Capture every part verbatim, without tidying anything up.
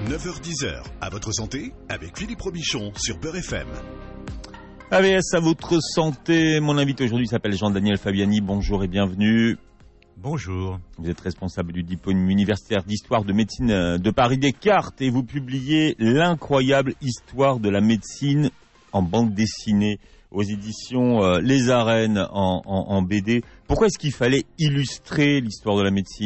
neuf heures dix, à votre santé, avec Philippe Robichon sur Beurre F M. A V S à votre santé. Mon invité aujourd'hui s'appelle Jean-Daniel Fabiani. Bonjour et bienvenue. Bonjour. Vous êtes responsable du diplôme universitaire d'histoire de médecine de Paris Descartes et vous publiez l'incroyable histoire de la médecine en bande dessinée aux éditions euh, Les Arènes en, en, en B D. Pourquoi est-ce qu'il fallait illustrer l'histoire de la médecine ?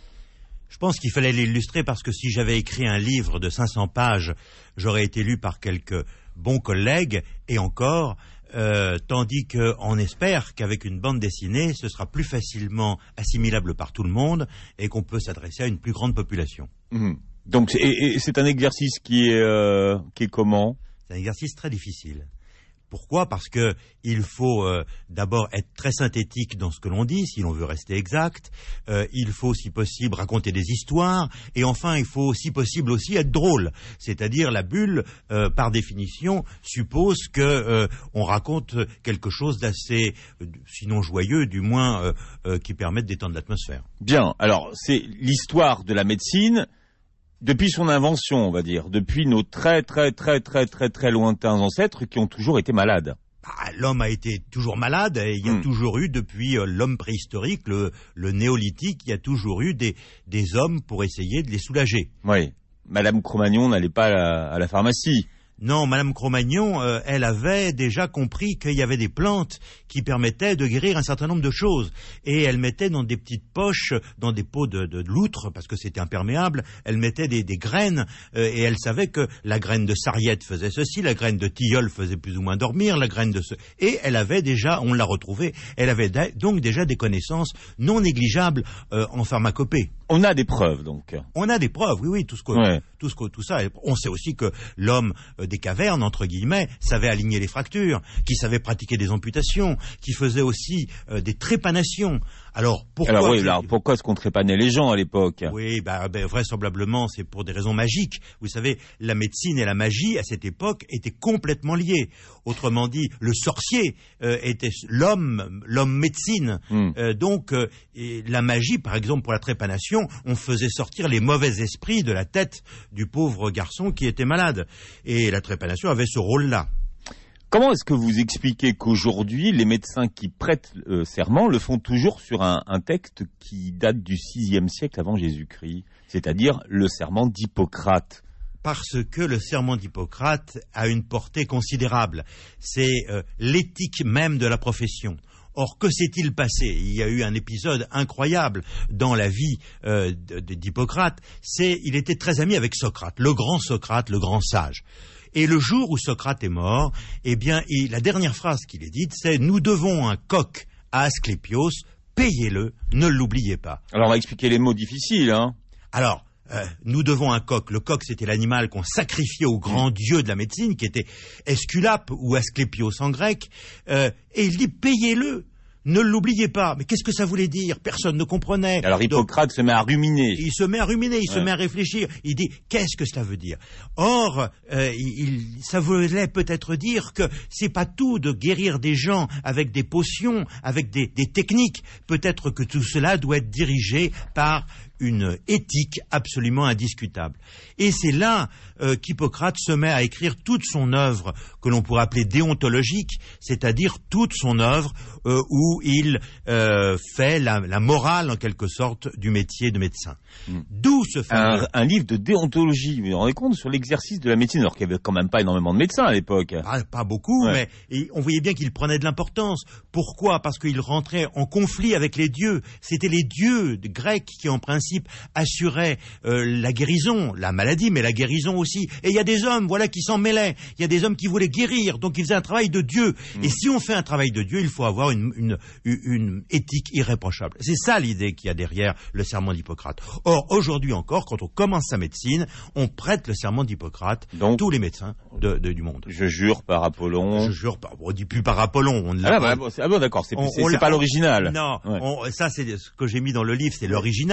Je pense qu'il fallait l'illustrer parce que si j'avais écrit un livre de cinq cents pages, j'aurais été lu par quelques bons collègues et encore, euh, tandis qu'on espère qu'avec une bande dessinée, ce sera plus facilement assimilable par tout le monde et qu'on peut s'adresser à une plus grande population. Mmh. Donc, et, et c'est un exercice qui est, euh, qui est comment ? C'est un exercice très difficile. Pourquoi ? Parce que il faut euh, d'abord être très synthétique dans ce que l'on dit, si l'on veut rester exact. Euh, il faut, si possible, raconter des histoires. Et enfin, il faut, si possible, aussi être drôle. C'est-à-dire, la bulle, euh, par définition, suppose que euh, on raconte quelque chose d'assez, euh, sinon joyeux, du moins euh, euh, qui permette d'étendre l'atmosphère. Bien. Alors, c'est l'histoire de la médecine. Depuis son invention, on va dire, depuis nos très très très très très très lointains ancêtres qui ont toujours été malades. Bah, l'homme a été toujours malade et il y a mmh. toujours eu, depuis euh, l'homme préhistorique, le, le néolithique, il y a toujours eu des, des hommes pour essayer de les soulager. Oui, Madame Cro-Magnon n'allait pas à la, à la pharmacie. Non, Madame Cro-Magnon, euh, elle avait déjà compris qu'il y avait des plantes qui permettaient de guérir un certain nombre de choses. Et elle mettait dans des petites poches, dans des pots de, de, de loutre, parce que c'était imperméable, elle mettait des, des graines, euh, et elle savait que la graine de sarriette faisait ceci, la graine de tilleul faisait plus ou moins dormir, la graine de ce... Et elle avait déjà, on l'a retrouvée, elle avait da- donc déjà des connaissances non négligeables euh, en pharmacopée. On a des preuves, donc. On a des preuves, oui, oui, tout ce que, ouais. tout ce que, tout ça. On sait aussi que l'homme euh, des cavernes, entre guillemets, savait aligner les fractures, qui savait pratiquer des amputations, qui faisait aussi euh, des trépanations. Alors pourquoi alors, oui, alors pourquoi est-ce qu'on trépanait les gens à l'époque ? Oui, bah, bah, vraisemblablement, c'est pour des raisons magiques. Vous savez, la médecine et la magie, à cette époque, étaient complètement liées. Autrement dit, le sorcier euh, était l'homme, l'homme médecine. Mm. Euh, donc, euh, et la magie, par exemple, pour la trépanation, on faisait sortir les mauvais esprits de la tête du pauvre garçon qui était malade. Et la trépanation avait ce rôle-là. Comment est-ce que vous expliquez qu'aujourd'hui, les médecins qui prêtent euh, serment le font toujours sur un, un texte qui date du sixième siècle avant Jésus-Christ, c'est-à-dire le serment d'Hippocrate ? Parce que le serment d'Hippocrate a une portée considérable. C'est euh, l'éthique même de la profession. Or, que s'est-il passé ? Il y a eu un épisode incroyable dans la vie euh, d'Hippocrate. C'est, il était très ami avec Socrate, le grand Socrate, le grand sage. Et le jour où Socrate est mort, eh bien, et la dernière phrase qu'il est dite, c'est « Nous devons un coq à Asclépios, payez-le, ne l'oubliez pas ». Alors, on va expliquer les mots difficiles, hein. Alors, euh, nous devons un coq. Le coq, c'était l'animal qu'on sacrifiait au grand mmh. dieu de la médecine, qui était Esculape ou Asclépios en grec. Euh, et il dit « Payez-le ». Ne l'oubliez pas. Mais qu'est-ce que ça voulait dire ? Personne ne comprenait. Alors Hippocrate Donc, se met à ruminer. Il se met à ruminer, il ouais. se met à réfléchir. Il dit, qu'est-ce que cela veut dire ? Or, euh, il, ça voulait peut-être dire que c'est pas tout de guérir des gens avec des potions, avec des, des techniques. Peut-être que tout cela doit être dirigé par une éthique absolument indiscutable. Et c'est là euh, qu'Hippocrate se met à écrire toute son œuvre que l'on pourrait appeler déontologique, c'est-à-dire toute son œuvre euh, où il euh, fait la, la morale en quelque sorte du métier de médecin. Mmh. D'où ce fameux... Un, un livre de déontologie, vous vous rendez compte, sur l'exercice de la médecine, alors qu'il n'y avait quand même pas énormément de médecins à l'époque. Ah, pas beaucoup, ouais. mais et on voyait bien qu'il prenait de l'importance. Pourquoi ? Parce qu'il rentrait en conflit avec les dieux. C'était les dieux grecs qui en principe assurait euh, la guérison, la maladie, mais la guérison aussi. Et il y a des hommes, voilà, qui s'en mêlaient. Il y a des hommes qui voulaient guérir, donc ils faisaient un travail de Dieu. Mmh. Et si on fait un travail de Dieu, il faut avoir une, une, une éthique irréprochable. C'est ça l'idée qu'il y a derrière le serment d'Hippocrate. Or, aujourd'hui encore, quand on commence sa médecine, on prête le serment d'Hippocrate, donc, tous les médecins de, de, du monde. Je jure par Apollon. Je jure par... On dit plus par Apollon. On ah, bah, bon, ah bon, d'accord, c'est, on, c'est, on c'est pas l'original. Non, ouais. on, ça c'est ce que j'ai mis dans le livre, c'est l'original, évidemment.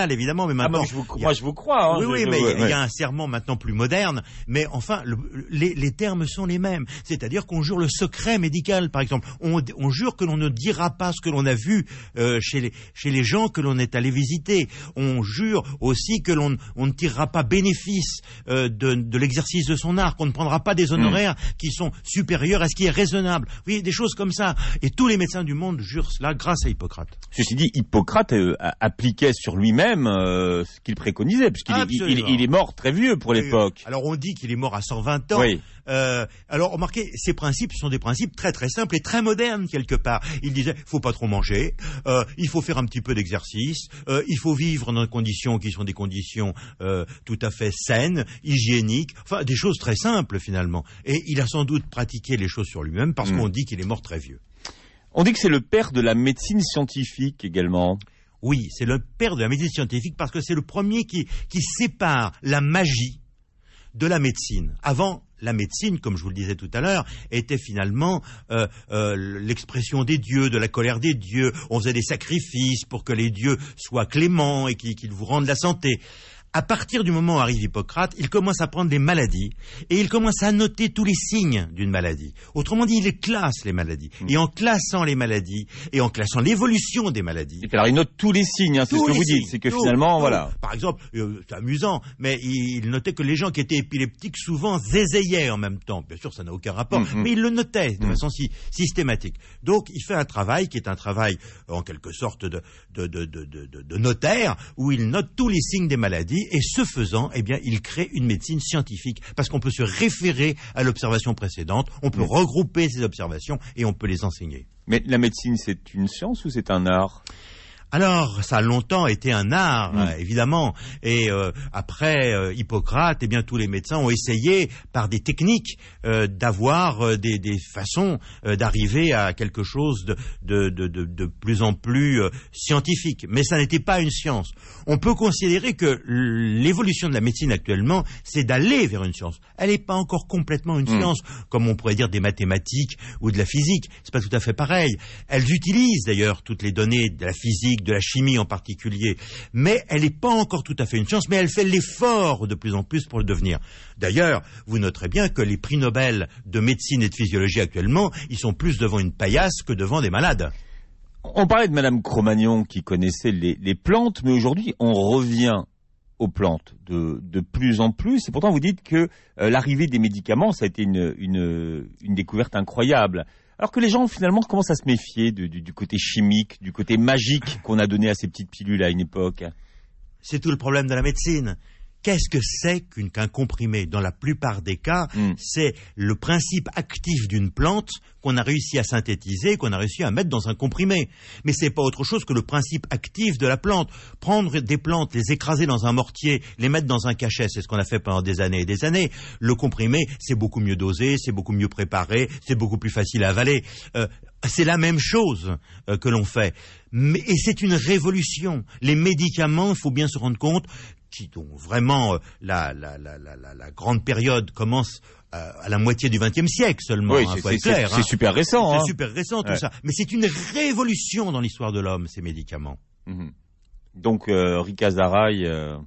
mais maintenant... Ah, moi, je vous, a... moi, je vous crois. Hein, oui, je, oui, je, mais il ouais. y a un serment maintenant plus moderne. Mais enfin, le, les, les termes sont les mêmes. C'est-à-dire qu'on jure le secret médical, par exemple. On, on jure que l'on ne dira pas ce que l'on a vu euh, chez, les, chez les gens que l'on est allé visiter. On jure aussi que l'on on ne tirera pas bénéfice euh, de, de l'exercice de son art, qu'on ne prendra pas des honoraires mmh. qui sont supérieurs à ce qui est raisonnable. Vous voyez, des choses comme ça. Et tous les médecins du monde jurent cela grâce à Hippocrate. Ceci dit, Hippocrate euh, appliquait sur lui-même euh, ce qu'il préconisait, puisqu'il est, il, il est mort très vieux pour l'époque. Alors on dit qu'il est mort à cent vingt ans. Oui. Euh, alors remarquez, ces principes sont des principes très très simples et très modernes quelque part. Il disait, faut pas trop manger, euh, il faut faire un petit peu d'exercice, euh, il faut vivre dans des conditions qui sont des conditions euh, tout à fait saines, hygiéniques, enfin des choses très simples finalement. Et il a sans doute pratiqué les choses sur lui-même parce mmh. qu'on dit qu'il est mort très vieux. On dit que c'est le père de la médecine scientifique également. Oui, c'est le père de la médecine scientifique parce que c'est le premier qui, qui sépare la magie de la médecine. Avant, la médecine, comme je vous le disais tout à l'heure, était finalement euh, euh, l'expression des dieux, de la colère des dieux. On faisait des sacrifices pour que les dieux soient cléments et qu'ils, qu'ils vous rendent la santé. À partir du moment où arrive Hippocrate, il commence à prendre des maladies et il commence à noter tous les signes d'une maladie. Autrement dit, il classe les maladies. Mmh. Et en classant les maladies et en classant l'évolution des maladies... Et alors il note tous les signes, hein, c'est ce que vous signes, dites. C'est que tout, finalement, tout. voilà... Par exemple, euh, c'est amusant, mais il notait que les gens qui étaient épileptiques souvent zézaillaient en même temps. Bien sûr, ça n'a aucun rapport, mmh. mais il le notait de mmh. façon si, systématique. Donc, il fait un travail qui est un travail, en quelque sorte, de, de, de, de, de, de notaire, où il note tous les signes des maladies. Et ce faisant, eh bien, il crée une médecine scientifique parce qu'on peut se référer à l'observation précédente, on peut mmh. regrouper ces observations et on peut les enseigner. Mais la médecine, c'est une science ou c'est un art ? Alors, ça a longtemps été un art, mmh. euh, évidemment. Et euh, après euh, Hippocrate, eh bien, tous les médecins ont essayé, par des techniques, euh, d'avoir euh, des, des façons euh, d'arriver à quelque chose de, de, de, de, de plus en plus euh, scientifique. Mais ça n'était pas une science. On peut considérer que l'évolution de la médecine actuellement, c'est d'aller vers une science. Elle n'est pas encore complètement une mmh. science, comme on pourrait dire des mathématiques ou de la physique. C'est pas tout à fait pareil. Elles utilisent d'ailleurs toutes les données de la physique, de la chimie en particulier, mais elle n'est pas encore tout à fait une science, mais elle fait l'effort de plus en plus pour le devenir. D'ailleurs, vous noterez bien que les prix Nobel de médecine et de physiologie actuellement, ils sont plus devant une paillasse que devant des malades. On parlait de Madame Cro-Magnon qui connaissait les, les plantes, mais aujourd'hui on revient aux plantes de, de plus en plus, et pourtant vous dites que euh, l'arrivée des médicaments, ça a été une, une, une découverte incroyable. Alors que les gens, finalement, commencent à se méfier de, du, du côté chimique, du côté magique qu'on a donné à ces petites pilules à une époque. C'est tout le problème de la médecine. Qu'est-ce que c'est qu'une, qu'un comprimé ? Dans la plupart des cas, mm. c'est le principe actif d'une plante qu'on a réussi à synthétiser, qu'on a réussi à mettre dans un comprimé. Mais c'est pas autre chose que le principe actif de la plante. Prendre des plantes, les écraser dans un mortier, les mettre dans un cachet, c'est ce qu'on a fait pendant des années et des années. Le comprimé, c'est beaucoup mieux dosé, c'est beaucoup mieux préparé, c'est beaucoup plus facile à avaler. Euh, c'est la même chose euh, que l'on fait. Mais, et c'est une révolution. Les médicaments, il faut bien se rendre compte, qui dont vraiment euh, la, la, la, la, la grande période commence euh, à la moitié du vingtième siècle seulement. Oui, hein, c'est, faut c'est, être clair, c'est, hein. c'est super récent. C'est hein. super récent tout ouais. ça. Mais c'est une révolution dans l'histoire de l'homme, ces médicaments. Mmh. Donc, euh, Rika Zaraï... Euh...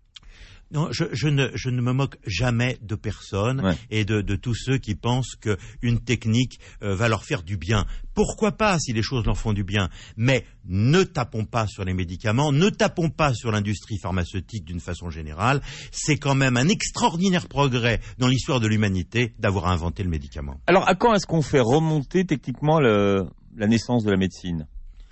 Non, je, je, ne, je ne me moque jamais de personne ouais. et de, de tous ceux qui pensent qu'une technique euh, va leur faire du bien. Pourquoi pas si les choses leur font du bien ? Mais ne tapons pas sur les médicaments, ne tapons pas sur l'industrie pharmaceutique d'une façon générale. C'est quand même un extraordinaire progrès dans l'histoire de l'humanité d'avoir inventé le médicament. Alors, à quand est-ce qu'on fait remonter techniquement le, la naissance de la médecine ?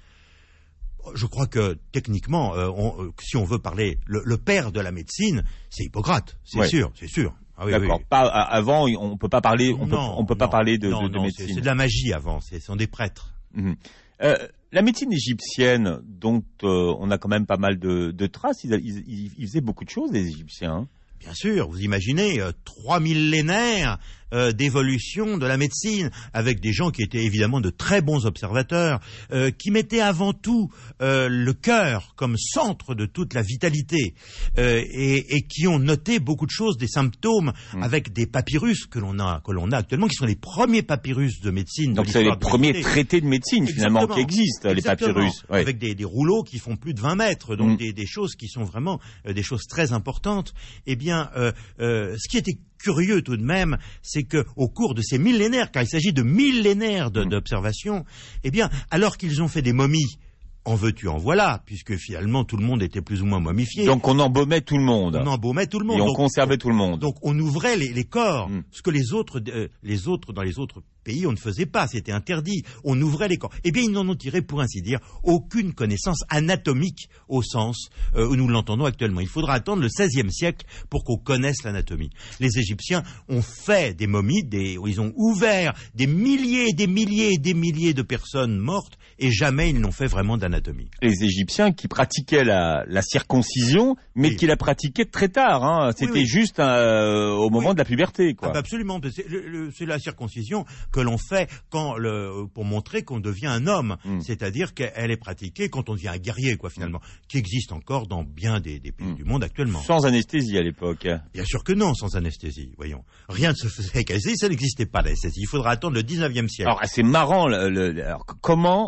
Je crois que techniquement, euh, on, euh, si on veut parler, le, le père de la médecine, c'est Hippocrate, c'est ouais. sûr, c'est sûr. Ah oui, D'accord. Oui. Pas avant, on peut pas parler, on non, peut, on peut non, pas parler de, non, de, de non, médecine. C'est, c'est de la magie avant, c'est, ce sont des prêtres. Mmh. Euh, la médecine égyptienne, dont euh, on a quand même pas mal de, de traces, ils, ils, ils faisaient beaucoup de choses, les Égyptiens. Hein. Bien sûr, vous imaginez, euh, trois millénaires euh, d'évolution de la médecine, avec des gens qui étaient évidemment de très bons observateurs, euh, qui mettaient avant tout euh, le cœur comme centre de toute la vitalité, euh, et, et qui ont noté beaucoup de choses, des symptômes, mmh. avec des papyrus que l'on a, que l'on a actuellement, qui sont les premiers papyrus de médecine. Donc de c'est les de premiers traités de médecine finalement Exactement. qui existent, Exactement. les papyrus. Oui. Avec des, des rouleaux qui font plus de vingt mètres, donc mmh. des, des choses qui sont vraiment euh, des choses très importantes. Eh bien, euh, euh, ce qui était curieux tout de même, c'est que au cours de ces millénaires, car il s'agit de millénaires de, mmh. d'observations, eh bien, alors qu'ils ont fait des momies, en veux-tu, en voilà, puisque finalement tout le monde était plus ou moins momifié. Donc on embaumait tout le monde. On embaumait tout le monde. Et on donc, conservait tout le monde. Donc on ouvrait les, les corps, mmh. ce que les autres, euh, les autres dans les autres pays on ne faisait pas, c'était interdit. On ouvrait les corps. Eh bien ils n'en ont tiré, pour ainsi dire, aucune connaissance anatomique au sens euh, où nous l'entendons actuellement. Il faudra attendre le seizième siècle pour qu'on connaisse l'anatomie. Les Égyptiens ont fait des momies, des, ils ont ouvert des milliers et des milliers et des milliers de personnes mortes, et jamais ils n'ont fait vraiment d'anatomie. Les Égyptiens qui pratiquaient la, la circoncision, mais oui. qui la pratiquaient très tard. Hein. C'était oui, oui. juste euh, au moment oui. de la puberté. Quoi. Ah bah absolument. C'est, le, c'est la circoncision que l'on fait quand le, pour montrer qu'on devient un homme. Mm. C'est-à-dire qu'elle est pratiquée quand on devient un guerrier, quoi, finalement, mm. qui existe encore dans bien des, des pays mm. du monde actuellement. Sans anesthésie à l'époque. Bien sûr que non, sans anesthésie. Voyons. Rien ne se faisait avec anesthésie, ça n'existait pas l'anesthésie. Il faudra attendre le dix-neuvième siècle. Alors c'est marrant. Le, le, alors, comment...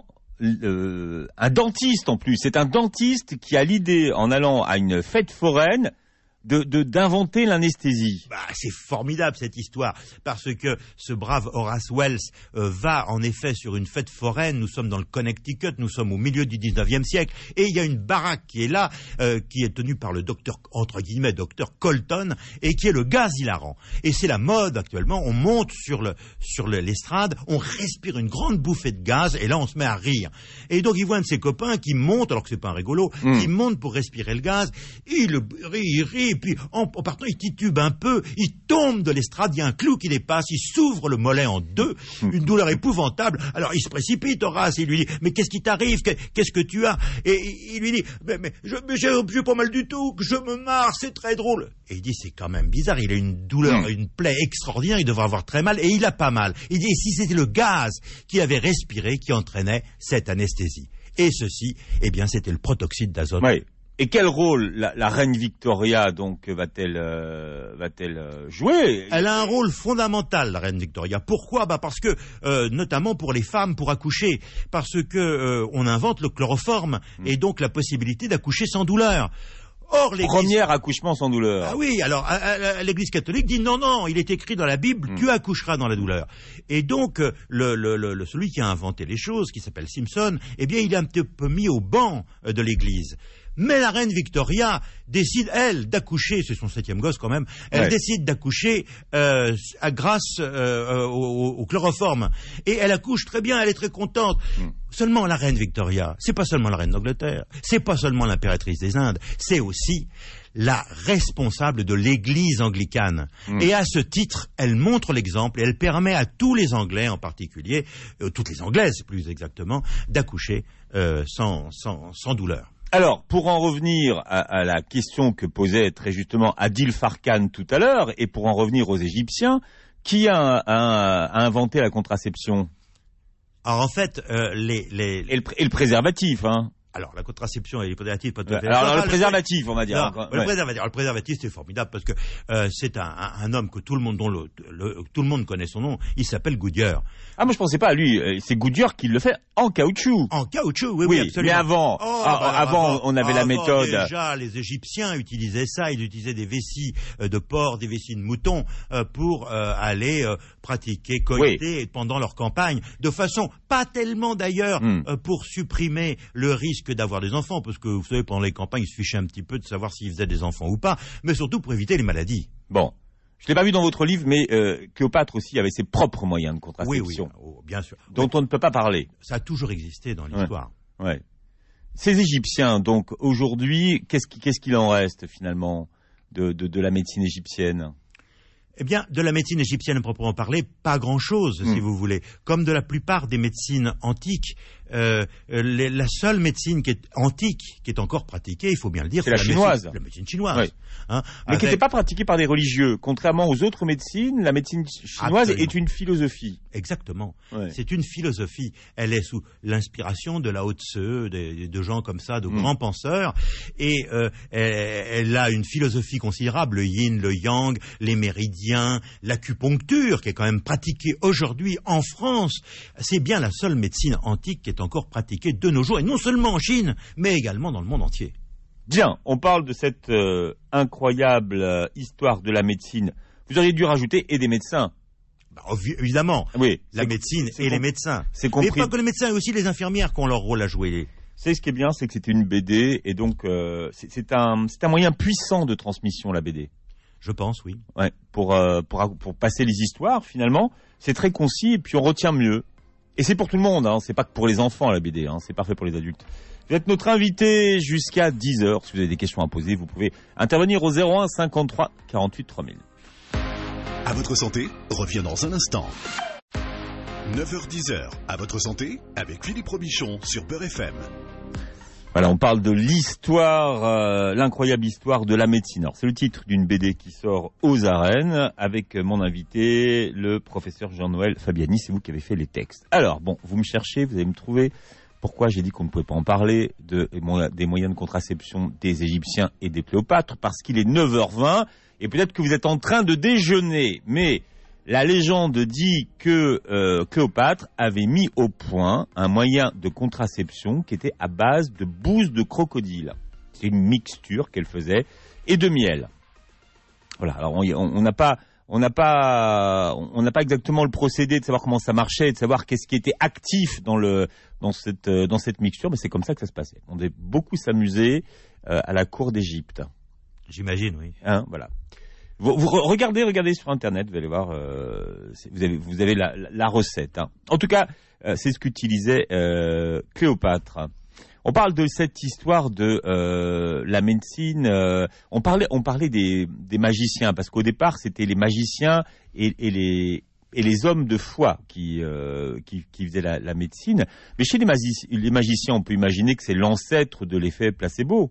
Euh, un dentiste en plus, c'est un dentiste qui a l'idée en allant à une fête foraine de, de d'inventer l'anesthésie. Bah, c'est formidable cette histoire, parce que ce brave Horace Wells euh, va en effet sur une fête foraine. Nous sommes dans le Connecticut, nous sommes au milieu du dix-neuvième siècle, et il y a une baraque qui est là, euh, qui est tenue par le docteur, entre guillemets, docteur Colton, et qui est le gaz hilarant. Et c'est la mode actuellement, on monte sur le sur le, l'estrade, on respire une grande bouffée de gaz, et là on se met à rire. Et donc il voit un de ses copains qui monte, alors que c'est pas un rigolo, mmh. qui monte pour respirer le gaz, il rit, il rit, et puis en, en partant il titube un peu, il tombe de l'estrade, il y a un clou qui dépasse, il s'ouvre le mollet en deux, une douleur épouvantable. Alors il se précipite, Horace, il lui dit, mais qu'est-ce qui t'arrive, qu'est-ce que tu as? Et il lui dit, mais, mais, je, mais j'ai, j'ai pas mal du tout, que je me marre, c'est très drôle. Et il dit, c'est quand même bizarre, il a une douleur, mmh. une plaie extraordinaire, il devrait avoir très mal, et il a pas mal. Il dit, et si c'était le gaz qu'il avait respiré qui entraînait cette anesthésie? Et ceci, eh bien, c'était le protoxyde d'azote. Oui. Et quel rôle la, la reine Victoria donc va-t-elle euh, va-t-elle euh, jouer? Elle a un rôle fondamental, la reine Victoria. Pourquoi? Bah parce que euh, notamment pour les femmes, pour accoucher, parce que euh, on invente le chloroforme mmh. et donc la possibilité d'accoucher sans douleur. Or, premier accouchement sans douleur. Ah oui, alors à, à, à l'Église catholique dit non, non, il est écrit dans la Bible, mmh. tu accoucheras dans la douleur. Et donc, le, le, le, celui qui a inventé les choses, qui s'appelle Simpson, eh bien, il est un petit peu mis au banc de l'Église. Mais la reine Victoria décide, elle, d'accoucher, c'est son septième gosse quand même, elle ouais. décide d'accoucher euh, à, grâce euh, au, au chloroforme. Et elle accouche très bien, elle est très contente. Mm. Seulement la reine Victoria, c'est pas seulement la reine d'Angleterre, c'est pas seulement l'impératrice des Indes, c'est aussi la responsable de l'église anglicane. Mm. Et à ce titre, elle montre l'exemple et elle permet à tous les Anglais en particulier, euh, toutes les Anglaises plus exactement, d'accoucher euh, sans, sans, sans douleur. Alors, pour en revenir à, à la question que posait très justement Adil Farkan tout à l'heure, et pour en revenir aux Égyptiens, qui a, a, a inventé la contraception? Alors en fait, euh, les, les... Et, le, et le préservatif, hein. Alors, la contraception et les préservatifs, pas tout à fait. Alors, alors, le préservatif, on va dire. Non, le, ouais. préservatif, alors, le préservatif, c'est formidable parce que euh, c'est un, un, un homme que tout le monde, dont le, le, tout le monde connaît son nom. Il s'appelle Goodyear. Ah, moi, je pensais pas à lui. C'est Goodyear qui le fait en caoutchouc. En caoutchouc, oui, oui, oui, absolument. Mais avant, oh, ah, bah, avant, avant, on avait avant, la méthode. Déjà, les Égyptiens utilisaient ça. Ils utilisaient des vessies de porc, des vessies de mouton euh, pour euh, aller euh, pratiquer, coïter oui. pendant leur campagne, de façon pas tellement d'ailleurs mm. euh, pour supprimer le risque d'avoir des enfants. Parce que, vous savez, pendant les campagnes, ils se fichaient un petit peu de savoir s'ils faisaient des enfants ou pas, mais surtout pour éviter les maladies. Bon, je l'ai pas vu dans votre livre, mais euh, Cléopâtre aussi avait ses propres moyens de contraception. Oui, oui, oh, bien sûr. Dont mais, on ne peut pas parler. Ça a toujours existé dans l'histoire. Ouais. ouais. Ces Égyptiens, donc, aujourd'hui, qu'est-ce, qui, qu'est-ce qu'il en reste, finalement, de, de, de la médecine égyptienne ? Eh bien, de la médecine égyptienne, à proprement parler, pas grand-chose, mmh. si vous voulez. Comme de la plupart des médecines antiques, euh, les, la seule médecine qui est antique, qui est encore pratiquée, il faut bien le dire, c'est, c'est la, la chinoise. Médecine, la médecine chinoise. Oui. Hein, mais avec... qui n'était pas pratiquée par des religieux. Contrairement aux autres médecines, la médecine chinoise Absolument. Est une philosophie. Exactement. Ouais. C'est une philosophie. Elle est sous l'inspiration de Lao Tse, de, de gens comme ça, de mmh. grands penseurs, et euh, elle, elle a une philosophie considérable, le yin, le yang, les méridiens, l'acupuncture, qui est quand même pratiquée aujourd'hui en France. C'est bien la seule médecine antique qui est encore pratiquée de nos jours, et non seulement en Chine, mais également dans le monde entier. Bien, on parle de cette euh, incroyable euh, histoire de la médecine. Vous auriez dû rajouter et des médecins. Bah, évidemment, oui, la médecine et com- les médecins. C'est compris. Mais pas que les médecins, aussi les infirmières qui ont leur rôle à jouer. C'est ce qui est bien, c'est que c'est une B D, et donc euh, c'est, c'est, un, c'est un moyen puissant de transmission, la B D. Je pense, oui. Ouais, pour, euh, pour, pour passer les histoires, finalement, c'est très concis, et puis on retient mieux. Et c'est pour tout le monde, hein, c'est pas que pour les enfants, la B D, hein, c'est parfait pour les adultes. Vous êtes notre invité jusqu'à dix heures. Si vous avez des questions à poser, vous pouvez intervenir au zéro un cinquante-trois quarante-huit trois mille. À votre santé, revient dans un instant. neuf heures dix, à votre santé, avec Philippe Robichon sur Beurre F M. Voilà, on parle de l'histoire, euh, l'incroyable histoire de la médecine. Alors, c'est le titre d'une B D qui sort aux arènes avec mon invité, le professeur Jean-Noël Fabiani. C'est vous qui avez fait les textes. Alors, bon, vous me cherchez, vous allez me trouver. Pourquoi j'ai dit qu'on ne pouvait pas en parler de, des moyens de contraception des Égyptiens et des Cléopâtres? Parce qu'il est neuf heures vingt et peut-être que vous êtes en train de déjeuner. Mais la légende dit que euh, Cléopâtre avait mis au point un moyen de contraception qui était à base de bouse de crocodile. C'est une mixture qu'elle faisait et de miel. Voilà, alors on n'a pas... On n'a pas, on n'a pas exactement le procédé de savoir comment ça marchait, de savoir qu'est-ce qui était actif dans le, dans cette, dans cette mixture, mais c'est comme ça que ça se passait. On devait beaucoup s'amuser euh, à la cour d'Égypte. J'imagine, oui. Hein, voilà. Vous, vous regardez, regardez sur Internet, vous allez voir, euh, vous avez, vous avez la, la recette. Hein. En tout cas, euh, c'est ce qu'utilisait euh, Cléopâtre. On parle de cette histoire de euh, la médecine. Euh, on parlait, on parlait des, des magiciens parce qu'au départ c'était les magiciens et, et les et les hommes de foi qui euh, qui, qui faisaient la, la médecine. Mais chez les, magi- les magiciens, on peut imaginer que c'est l'ancêtre de l'effet placebo.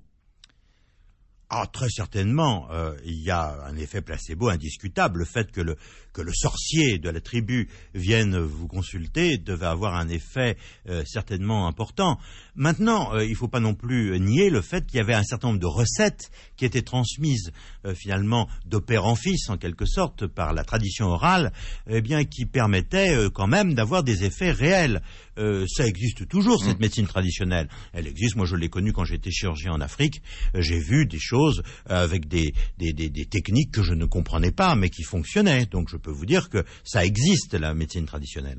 Ah, très certainement, euh, il y a un effet placebo indiscutable. Le fait que le, que le sorcier de la tribu vienne vous consulter devait avoir un effet euh, certainement important. Maintenant, euh, il ne faut pas non plus nier le fait qu'il y avait un certain nombre de recettes qui étaient transmises euh, finalement de père en fils, en quelque sorte, par la tradition orale, eh bien, qui permettaient euh, quand même d'avoir des effets réels. Euh, ça existe toujours, cette mmh. médecine traditionnelle. Elle existe, moi je l'ai connue quand j'étais chirurgien en Afrique. Euh, j'ai vu des choses avec des, des, des, des techniques que je ne comprenais pas, mais qui fonctionnaient. Donc je peux vous dire que ça existe, la médecine traditionnelle.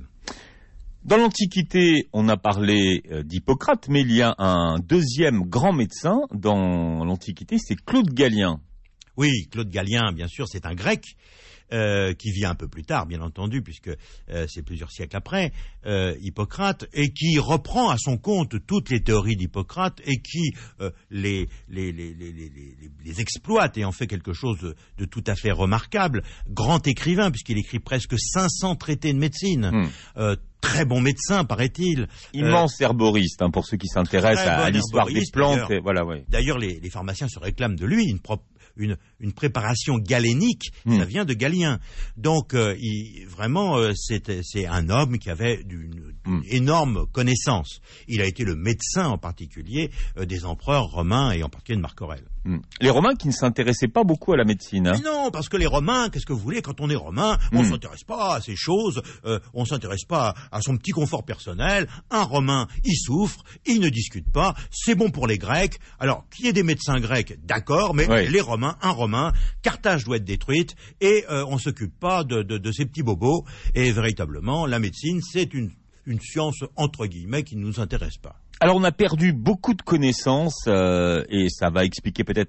Dans l'Antiquité, on a parlé d'Hippocrate, mais il y a un deuxième grand médecin dans l'Antiquité, c'est Claude Galien. Oui, Claude Galien, bien sûr, c'est un Grec. Euh, qui vit un peu plus tard, bien entendu, puisque euh, c'est plusieurs siècles après, euh, Hippocrate, et qui reprend à son compte toutes les théories d'Hippocrate et qui euh, les, les, les, les, les, les, les exploite et en fait quelque chose de, de tout à fait remarquable. Grand écrivain, puisqu'il écrit presque cinq cents traités de médecine. Mmh. Euh, très bon médecin, paraît-il. Immense euh, herboriste, hein, pour ceux qui s'intéressent à, bon à l'histoire des plantes. D'ailleurs, et voilà, ouais. d'ailleurs les, les pharmaciens se réclament de lui, une propre Une, une préparation galénique, mmh. ça vient de Galien. Donc, euh, il, vraiment, euh, c'est, c'est un homme qui avait d'une, d'une mmh. énorme connaissance. Il a été le médecin, en particulier, euh, des empereurs romains et en particulier de Marc Aurèle. Mmh. Les Romains qui ne s'intéressaient pas beaucoup à la médecine. Hein. Mais non, parce que les Romains, qu'est-ce que vous voulez, quand on est Romain, on ne mmh. s'intéresse pas à ces choses, euh, on ne s'intéresse pas à, à son petit confort personnel. Un Romain, il souffre, il ne discute pas, c'est bon pour les Grecs. Alors, qu'il y ait des médecins grecs, d'accord, mais oui. les Romains, un Romain, Carthage doit être détruite et euh, on s'occupe pas de, de, de ces petits bobos. Et véritablement, la médecine, c'est une, une science entre guillemets qui ne nous intéresse pas. Alors on a perdu beaucoup de connaissances euh, et ça va expliquer peut-être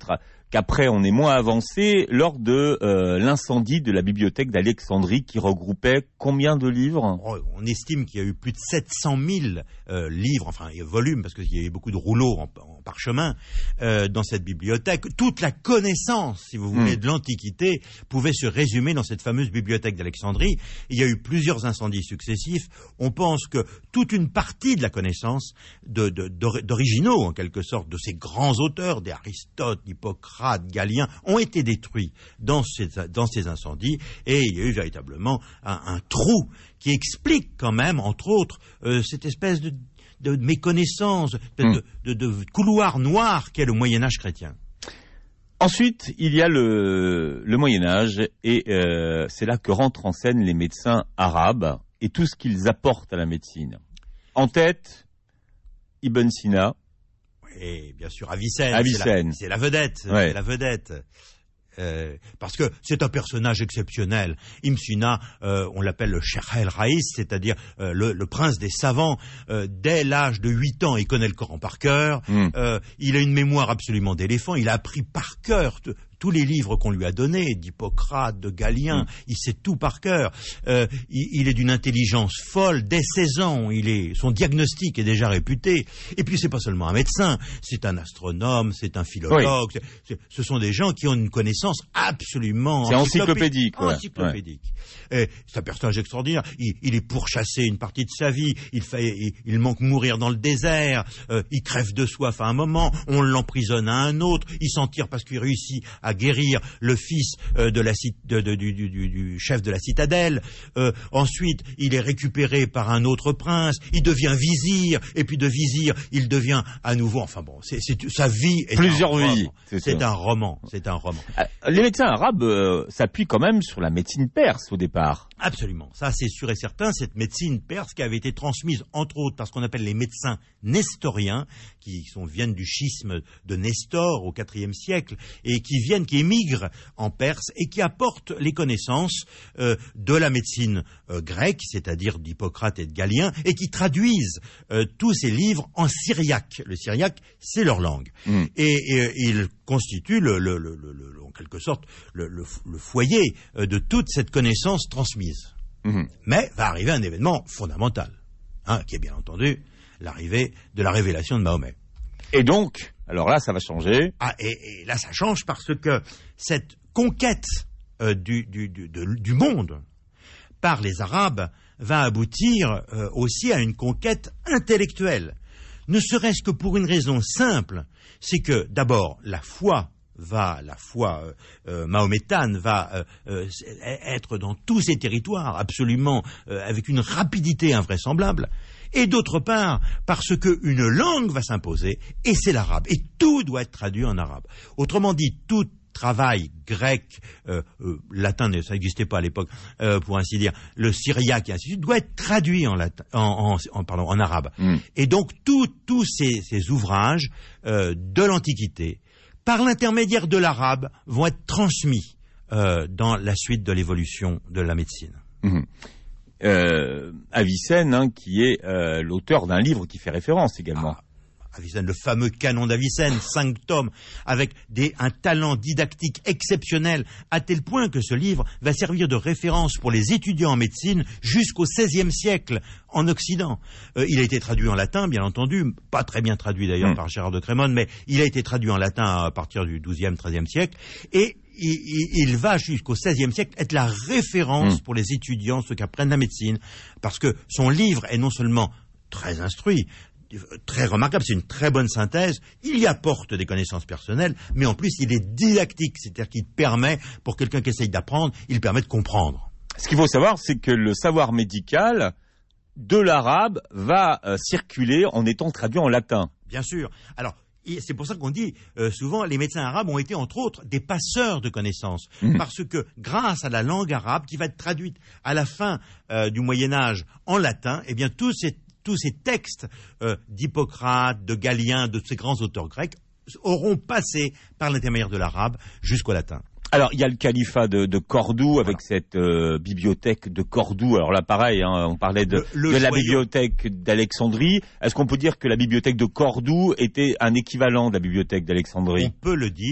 qu'après on est moins avancé lors de euh, l'incendie de la bibliothèque d'Alexandrie qui regroupait combien de livres ? Oh, on estime qu'il y a eu plus de sept cent mille euh, livres, enfin volumes, parce qu'il y a eu beaucoup de rouleaux en, en parchemin euh, dans cette bibliothèque. Toute la connaissance, si vous voulez, mmh. de l'Antiquité pouvait se résumer dans cette fameuse bibliothèque d'Alexandrie. Il y a eu plusieurs incendies successifs. On pense que toute une partie de la connaissance de, de, d'originaux, en quelque sorte, de ces grands auteurs, des Aristote, d'Hippocrate, Galien, ont été détruits dans ces, dans ces incendies, et il y a eu véritablement un, un trou qui explique quand même, entre autres, euh, cette espèce de, de méconnaissance, de, mmh. de, de, de couloir noir qu'est le Moyen-Âge chrétien. Ensuite, il y a le, le Moyen-Âge, et euh, c'est là que rentrent en scène les médecins arabes et tout ce qu'ils apportent à la médecine. En tête, Ibn Sina. Et bien sûr, Avicenne, Avicenne. C'est, la, c'est la vedette. Ouais. C'est la vedette. Euh, parce que c'est un personnage exceptionnel. Ibn Sina, euh, on l'appelle le Cheikh el-Raïs, c'est-à-dire euh, le, le prince des savants. Euh, dès l'âge de huit ans, il connaît le Coran par cœur. Mm. Euh, il a une mémoire absolument d'éléphant. Il a appris par cœur t- tous les livres qu'on lui a donnés, d'Hippocrate, de Galien. Mm. Il sait tout par cœur. Euh, il, il est d'une intelligence folle. Dès seize ans, il est, son diagnostic est déjà réputé. Et puis, c'est pas seulement un médecin, c'est un astronome, c'est un philologue. Oui. C'est, c'est, ce sont des gens qui ont une connaissance absolument c'est encyclopédique. Encyclopédique. Ouais. Et c'est un personnage extraordinaire. Il, il est pourchassé une partie de sa vie. Il, fait, il, il manque mourir dans le désert. Euh, il crève de soif à un moment. On l'emprisonne à un autre. Il s'en tire parce qu'il réussit à guérir le fils euh, de la, de, de, du, du, du chef de la citadelle. Euh, ensuite, il est récupéré par un autre prince. Il devient vizir. Et puis de vizir, il devient à nouveau... Enfin bon, c'est, c'est, sa vie est Plusieurs un vies. roman. C'est, c'est un roman. C'est un roman. Les médecins arabes euh, s'appuient quand même sur la médecine perse au départ. Absolument. Ça, c'est sûr et certain. Cette médecine perse qui avait été transmise, entre autres, par ce qu'on appelle les médecins nestoriens, qui sont, viennent du schisme de Nestor au quatrième siècle, et qui viennent, qui émigrent en Perse, et qui apportent les connaissances euh, de la médecine euh, grecque, c'est-à-dire d'Hippocrate et de Galien, et qui traduisent euh, tous ces livres en syriaque. Le syriaque, c'est leur langue. Mmh. Et, et ils constituent, le, le, le, le, le, en quelque sorte, le, le, le foyer euh, de toute cette connaissance transmise. Mmh. Mais va arriver un événement fondamental, hein, qui est bien entendu l'arrivée de la révélation de Mahomet. Et donc, alors là, ça va changer. Ah, et, et là, ça change parce que cette conquête euh, du, du, du, de, du monde par les Arabes va aboutir euh, aussi à une conquête intellectuelle. Ne serait-ce que pour une raison simple, c'est que d'abord, la foi va, la foi euh, euh, mahométane va euh, euh, être dans tous ces territoires absolument euh, avec une rapidité invraisemblable. Et d'autre part, parce qu'une langue va s'imposer, et c'est l'arabe. Et tout doit être traduit en arabe. Autrement dit, tout travail grec, euh, euh, latin, ça n'existait pas à l'époque, euh, pour ainsi dire, le syriaque et ainsi de suite, doit être traduit en, latin, en, en, en, pardon, en arabe. Mm. Et donc, tous tout ces, ces ouvrages euh, de l'Antiquité, par l'intermédiaire de l'arabe, vont être transmis euh, dans la suite de l'évolution de la médecine. Mm. Euh, Avicenne, hein, qui est euh, l'auteur d'un livre qui fait référence également. Ah, Avicenne, le fameux canon d'Avicenne, cinq tomes, avec des, un talent didactique exceptionnel, à tel point que ce livre va servir de référence pour les étudiants en médecine jusqu'au seizième siècle en Occident. Euh, il a été traduit en latin, bien entendu, pas très bien traduit d'ailleurs mmh. par Gérard de Crémone, mais il a été traduit en latin à partir du douzième, treizième siècle, et Il, il, il va jusqu'au seizième siècle être la référence mmh. pour les étudiants, ceux qui apprennent la médecine, parce que son livre est non seulement très instruit, très remarquable, c'est une très bonne synthèse, il y apporte des connaissances personnelles, mais en plus il est didactique, c'est-à-dire qu'il permet, pour quelqu'un qui essaye d'apprendre, il permet de comprendre. Ce qu'il faut savoir, c'est que le savoir médical de l'arabe va euh, circuler en étant traduit en latin. Bien sûr. Alors, et c'est pour ça qu'on dit euh, souvent les médecins arabes ont été entre autres des passeurs de connaissances mmh. parce que grâce à la langue arabe qui va être traduite à la fin euh, du Moyen-Âge en latin, eh bien tous ces tous ces textes euh, d'Hippocrate, de Galien, de ces grands auteurs grecs auront passé par l'intermédiaire de l'arabe jusqu'au latin. Alors, il y a le califat de, de Cordoue voilà. avec cette euh, bibliothèque de Cordoue. Alors là, pareil, hein, on parlait de, le, le de la bibliothèque d'Alexandrie. Est-ce qu'on peut dire que la bibliothèque de Cordoue était un équivalent de la bibliothèque d'Alexandrie ? On peut le dire.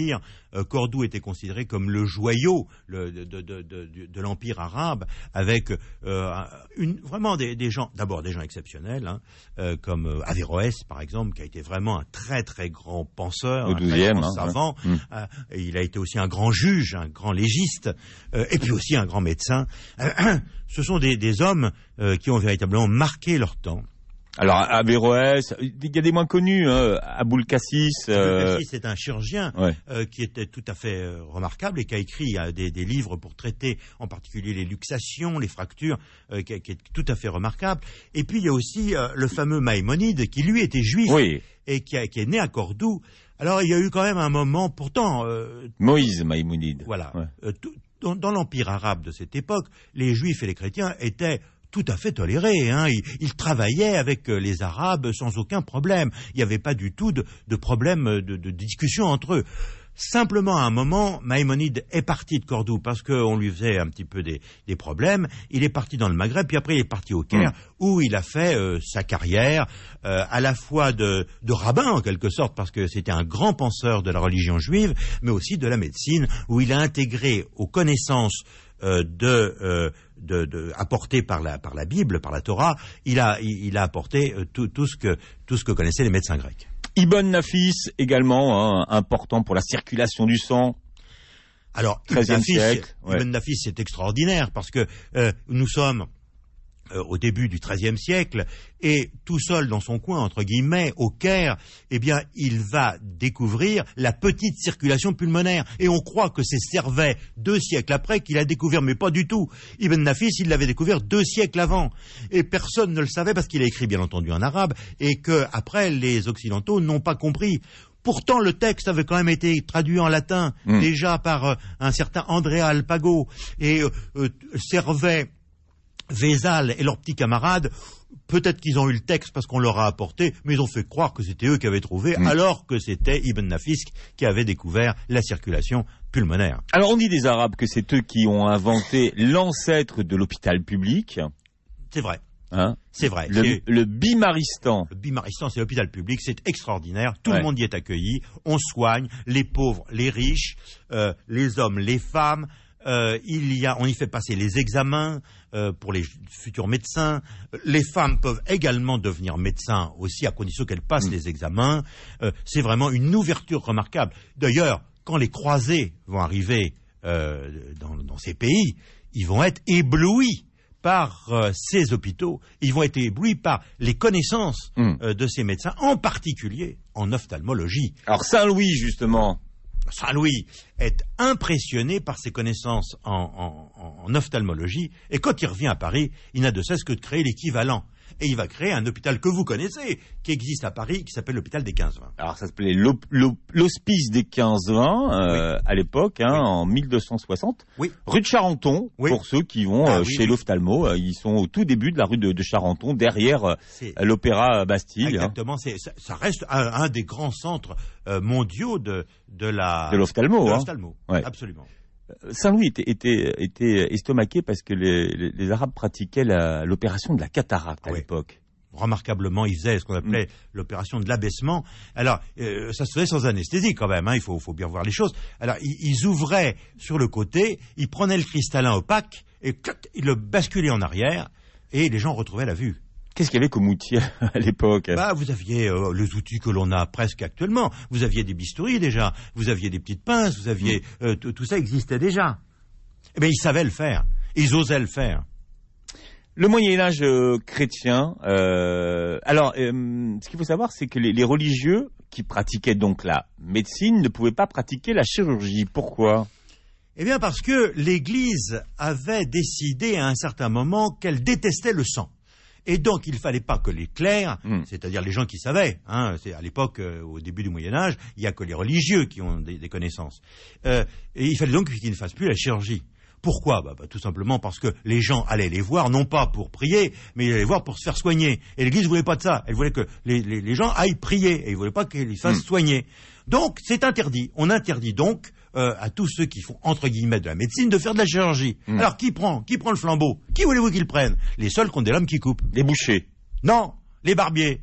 euh, Cordoue était considéré comme le joyau le, de, de, de, de, de l'Empire arabe, avec euh, une, vraiment des, des gens, d'abord des gens exceptionnels, hein, euh, comme euh, Averroès, par exemple, qui a été vraiment un très très grand penseur, au un très grand hein, savant. Ouais. Euh, et il a été aussi un grand juge, un grand légiste, euh, et puis aussi un grand médecin. Euh, ce sont des, des hommes euh, qui ont véritablement marqué leur temps. Alors, Averroès, il y a des moins connus, hein, Aboul Cassis. Euh... Aboul Cassis, c'est un chirurgien ouais. euh, qui était tout à fait euh, remarquable et qui a écrit euh, des, des livres pour traiter en particulier les luxations, les fractures, euh, qui, qui est tout à fait remarquable. Et puis il y a aussi euh, le fameux Maïmonide, qui lui était juif oui. et qui, a, qui est né à Cordoue. Alors il y a eu quand même un moment, pourtant... Euh, Moïse Maïmonide. Voilà. Ouais. Euh, tout, dans, dans l'Empire arabe de cette époque, les juifs et les chrétiens étaient... tout à fait toléré, hein. Ils, ils travaillaient avec les Arabes sans aucun problème. Il n'y avait pas du tout de, de problème de, de discussion entre eux. Simplement, à un moment, Maïmonide est parti de Cordoue parce qu'on lui faisait un petit peu des, des problèmes. Il est parti dans le Maghreb, puis après il est parti au Caire, mmh. où il a fait euh, sa carrière, euh, à la fois de, de rabbin en quelque sorte, parce que c'était un grand penseur de la religion juive, mais aussi de la médecine, où il a intégré aux connaissances euh, de, euh, de, de apportées par la, par la Bible, par la Torah, il a, il, il a apporté euh, tout, tout ce que, tout ce que connaissaient les médecins grecs. Ibn Nafis, également, hein, important pour la circulation du sang. Alors, treizième Ibn Nafis, siècle, ouais. Ibn Nafis, c'est extraordinaire, parce que euh, nous sommes euh, au début du treizième siècle, et tout seul dans son coin, entre guillemets, au Caire, eh bien, il va découvrir la petite circulation pulmonaire. Et on croit que c'est Servet, deux siècles après, qu'il a découvert, mais pas du tout. Ibn Nafis, il l'avait découvert deux siècles avant. Et personne ne le savait, parce qu'il a écrit, bien entendu, en arabe, et que après les Occidentaux n'ont pas compris. Pourtant, le texte avait quand même été traduit en latin, mmh. déjà par euh, un certain Andrea Alpago. Et euh, euh, Servet, Vézal et leurs petits camarades, peut-être qu'ils ont eu le texte parce qu'on leur a apporté, mais ils ont fait croire que c'était eux qui avaient trouvé, mmh. alors que c'était Ibn Nafis qui avait découvert la circulation pulmonaire. Alors on dit des Arabes que c'est eux qui ont inventé l'ancêtre de l'hôpital public. C'est vrai. Hein c'est vrai. Le, c'est... le Bimaristan. Le Bimaristan, c'est l'hôpital public, c'est extraordinaire. Tout ouais. le monde y est accueilli. On soigne les pauvres, les riches, euh, les hommes, les femmes. Euh, il y a, on y fait passer les examens euh, pour les futurs médecins. Les femmes peuvent également devenir médecins aussi, à condition qu'elles passent mmh. les examens. Euh, c'est vraiment une ouverture remarquable. D'ailleurs, quand les croisés vont arriver euh, dans, dans ces pays, ils vont être éblouis par euh, ces hôpitaux. Ils vont être éblouis par les connaissances mmh. euh, de ces médecins, en particulier en ophtalmologie. Alors Saint-Louis, justement. Saint-Louis est impressionné par ses connaissances en, en, en ophtalmologie, et quand il revient à Paris, il n'a de cesse que de créer l'équivalent. Et il va créer un hôpital que vous connaissez, qui existe à Paris, qui s'appelle l'hôpital des quinze vingt. Alors ça s'appelait l'hospice des quinze vingt euh, oui. à l'époque, hein, oui. en mille deux cent soixante. Oui. Rue de Charenton, oui. pour ceux qui vont ah, euh, oui, chez oui. l'ophtalmo. Euh, ils sont au tout début de la rue de, de Charenton, derrière euh, l'Opéra Bastille. Exactement, hein. c'est, ça, ça reste un, un des grands centres euh, mondiaux de, de la... De l'ophtalmo. De hein. l'ophtalmo, ouais. absolument. Saint-Louis était, était, était estomaqué parce que les, les, les Arabes pratiquaient la, l'opération de la cataracte à oui. l'époque. Remarquablement, ils faisaient ce qu'on appelait mmh. l'opération de l'abaissement. Alors, euh, ça se faisait sans anesthésie quand même, hein, il faut, faut bien voir les choses. Alors, ils, ils ouvraient sur le côté, ils prenaient le cristallin opaque et clac, ils le basculaient en arrière et les gens retrouvaient la vue. Qu'est-ce qu'il y avait comme outil à l'époque? Bah, vous aviez euh, les outils que l'on a presque actuellement. Vous aviez des bistouris déjà, vous aviez des petites pinces, vous aviez mmh. euh, tout ça existait déjà. Eh bien, ils savaient le faire, ils osaient le faire. Le Moyen-Âge euh, chrétien, euh, alors, euh, ce qu'il faut savoir, c'est que les, les religieux qui pratiquaient donc la médecine ne pouvaient pas pratiquer la chirurgie. Pourquoi? Eh bien, parce que l'Église avait décidé à un certain moment qu'elle détestait le sang. Et donc, il ne fallait pas que les clercs, mmh. c'est-à-dire les gens qui savaient, hein, c'est à l'époque, euh, au début du Moyen-Âge, il n'y a que les religieux qui ont des, des connaissances. Euh, et il fallait donc qu'ils ne fassent plus la chirurgie. Pourquoi? bah, bah, tout simplement parce que les gens allaient les voir, non pas pour prier, mais ils allaient les voir pour se faire soigner. Et l'Église ne voulait pas de ça. Elle voulait que les, les, les gens aillent prier, et ils ne voulaient pas qu'ils les fassent mmh. soigner. Donc, c'est interdit. On interdit donc euh, à tous ceux qui font, entre guillemets, de la médecine, de faire de la chirurgie. Mmh. Alors, qui prend Qui prend le flambeau? Qui voulez-vous qu'ils prennent? Les seuls qui ont des lames qui coupent. Les bouchers? Non, les barbiers.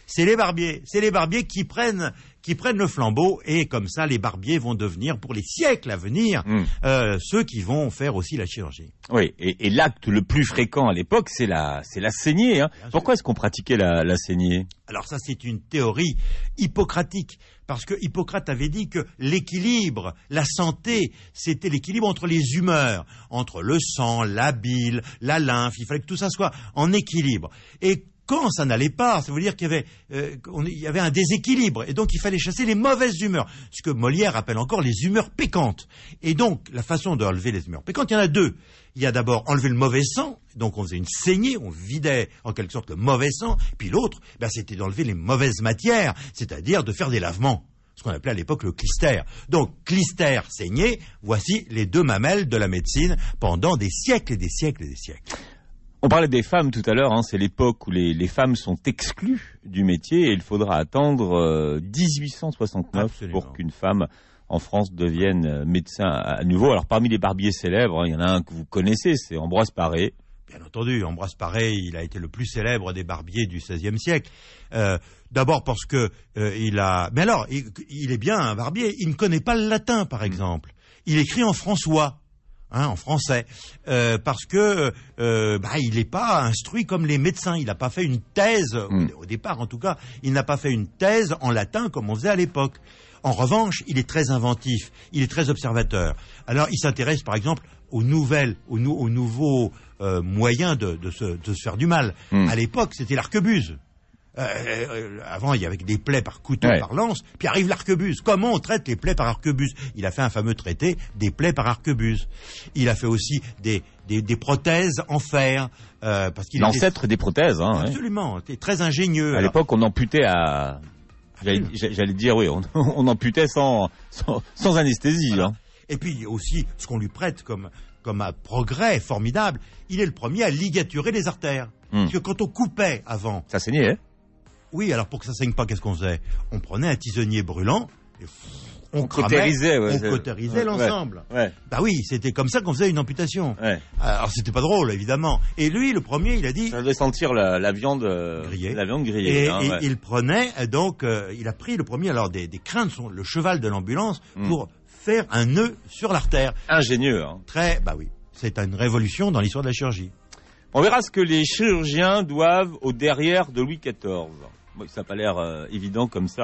c'est les barbiers. C'est les barbiers qui prennent, qui prennent le flambeau, et comme ça, les barbiers vont devenir, pour les siècles à venir, mmh. euh, ceux qui vont faire aussi la chirurgie. Oui, et, et l'acte le plus fréquent à l'époque, c'est la, c'est la saignée. Hein. Pourquoi est-ce qu'on pratiquait la, la saignée? Alors ça, c'est une théorie hippocratique, parce que Hippocrate avait dit que l'équilibre, la santé, c'était l'équilibre entre les humeurs, entre le sang, la bile, la lymphe. Il fallait que tout ça soit en équilibre. Et quand ça n'allait pas, ça veut dire qu'il y avait, euh, on, il y avait un déséquilibre, et donc il fallait chasser les mauvaises humeurs, ce que Molière appelle encore les humeurs pécantes. Et donc, la façon de enlever les humeurs pécantes, il y en a deux. Il y a d'abord enlever le mauvais sang, donc on faisait une saignée, on vidait en quelque sorte le mauvais sang, puis l'autre, ben, c'était d'enlever les mauvaises matières, c'est-à-dire de faire des lavements, ce qu'on appelait à l'époque le clistère. Donc, clistère, saignée, voici les deux mamelles de la médecine pendant des siècles et des siècles et des siècles. On parlait des femmes tout à l'heure, hein, c'est l'époque où les, les femmes sont exclues du métier, et il faudra attendre euh, dix-huit cent soixante-neuf Absolument. Pour qu'une femme en France devienne médecin à nouveau. Alors parmi les barbiers célèbres, hein, il y en a un que vous connaissez, c'est Ambroise Paré. Bien entendu, Ambroise Paré, il a été le plus célèbre des barbiers du seizième siècle. Euh, d'abord parce que euh, il a... Mais alors, il, il est bien un barbier, il ne connaît pas le latin, par exemple. Il écrit en françois. Hein, en français, euh, parce que euh, bah, il n'est pas instruit comme les médecins. Il n'a pas fait une thèse, mmh. au, au départ en tout cas, il n'a pas fait une thèse en latin comme on faisait à l'époque. En revanche, il est très inventif, il est très observateur. Alors, il s'intéresse par exemple aux nouvelles, aux, nou- aux nouveaux euh, moyens de, de, se, de se faire du mal. Mmh. À l'époque, c'était l'arquebuse. Euh, euh, avant, il y avait des plaies par couteau, ouais. par lance, puis arrive l'arquebuse. Comment on traite les plaies par arquebuse? Il a fait un fameux traité des plaies par arquebuse. Il a fait aussi des, des, des prothèses en fer. Euh, parce qu'il L'ancêtre était... des prothèses. Hein, Absolument, ouais. C'était très ingénieux. À alors... l'époque, on amputait à... J'allais, j'allais dire, oui, on, on amputait sans, sans, sans anesthésie. Voilà. Hein. Et puis aussi, ce qu'on lui prête comme, comme un progrès formidable, il est le premier à ligaturer les artères. Hum. Parce que quand on coupait avant... Ça saignait, hein? Oui, alors pour que ça saigne pas, qu'est-ce qu'on faisait? On prenait un tisonnier brûlant, et on, on cautérisait, ouais, on cautérisait ouais, l'ensemble. Ouais. Bah oui, c'était comme ça qu'on faisait une amputation. Ouais. Alors c'était pas drôle, évidemment. Et lui, le premier, il a dit... Ça devait sentir la, la viande grillée. La viande grillée. Et, hein, et ouais. il prenait, donc, euh, il a pris le premier, alors des, des crins de son, le cheval de l'ambulance, mm. pour faire un nœud sur l'artère. Ingénieux. Hein. Très, bah oui, c'est une révolution dans l'histoire de la chirurgie. On verra ce que les chirurgiens doivent au derrière de Louis quatorze. Bon, ça n'a pas l'air euh, évident comme ça.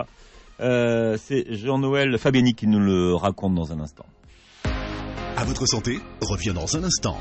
Euh, c'est Jean-Noël Fabiani qui nous le raconte dans un instant. À votre santé, revient dans un instant.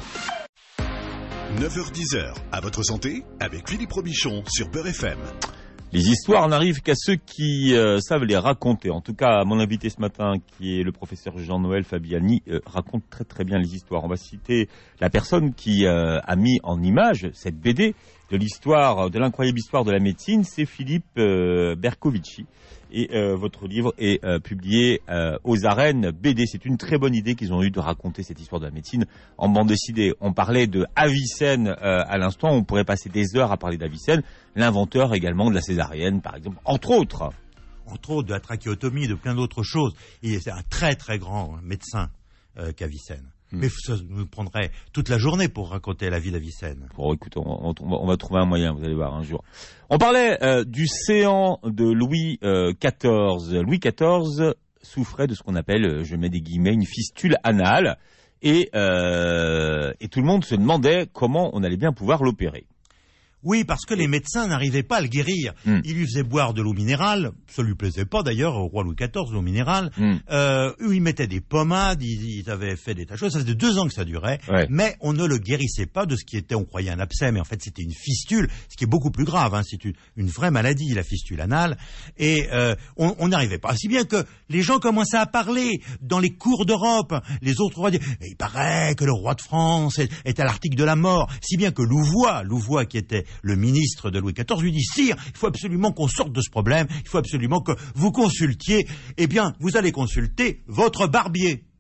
neuf heures dix, à votre santé, avec Philippe Robichon sur Beurre F M. Les histoires n'arrivent qu'à ceux qui euh, savent les raconter. En tout cas, mon invité ce matin, qui est le professeur Jean-Noël Fabiani, euh, raconte très très bien les histoires. On va citer la personne qui euh, a mis en image cette B D de l'histoire, de l'incroyable histoire de la médecine, c'est Philippe euh, Bercovici. Et euh, votre livre est euh, publié euh, aux Arènes B D. C'est une très bonne idée qu'ils ont eue de raconter cette histoire de la médecine en bande dessinée. On parlait de Avicenne euh, à l'instant, on pourrait passer des heures à parler d'Avicenne, l'inventeur également de la césarienne, par exemple, entre autres. Entre autres, de la trachéotomie, de plein d'autres choses. Et c'est un très très grand médecin euh, qu'Avicenne. Mmh. Mais ça nous prendrait toute la journée pour raconter la vie d'Avicenne. Bon, écoute, on, on, on va trouver un moyen, vous allez voir, un jour. On parlait euh, du séant de Louis euh, quatorze. Louis quatorze souffrait de ce qu'on appelle, je mets des guillemets, une fistule anale. Et, euh, et tout le monde se demandait comment on allait bien pouvoir l'opérer. Oui, parce que les médecins n'arrivaient pas à le guérir. Mm. Ils lui faisaient boire de l'eau minérale, ça lui plaisait pas d'ailleurs au roi Louis quatorze, l'eau minérale. Mm. Euh, ils mettaient des pommades, ils, ils avaient fait des tas de choses. Ça faisait deux ans que ça durait, ouais. Mais on ne le guérissait pas de ce qui était, on croyait un abcès, mais en fait c'était une fistule, ce qui est beaucoup plus grave. Hein, c'est une, une vraie maladie, la fistule anale. Et euh, on n'arrivait pas. Si bien que les gens commençaient à parler dans les cours d'Europe. Les autres rois disaient, il paraît que le roi de France est, est à l'article de la mort. Si bien que Louvois, Louvois qui était le ministre de Louis quatorze, lui dit, sire, il faut absolument qu'on sorte de ce problème, il faut absolument que vous consultiez, eh bien, vous allez consulter votre barbier.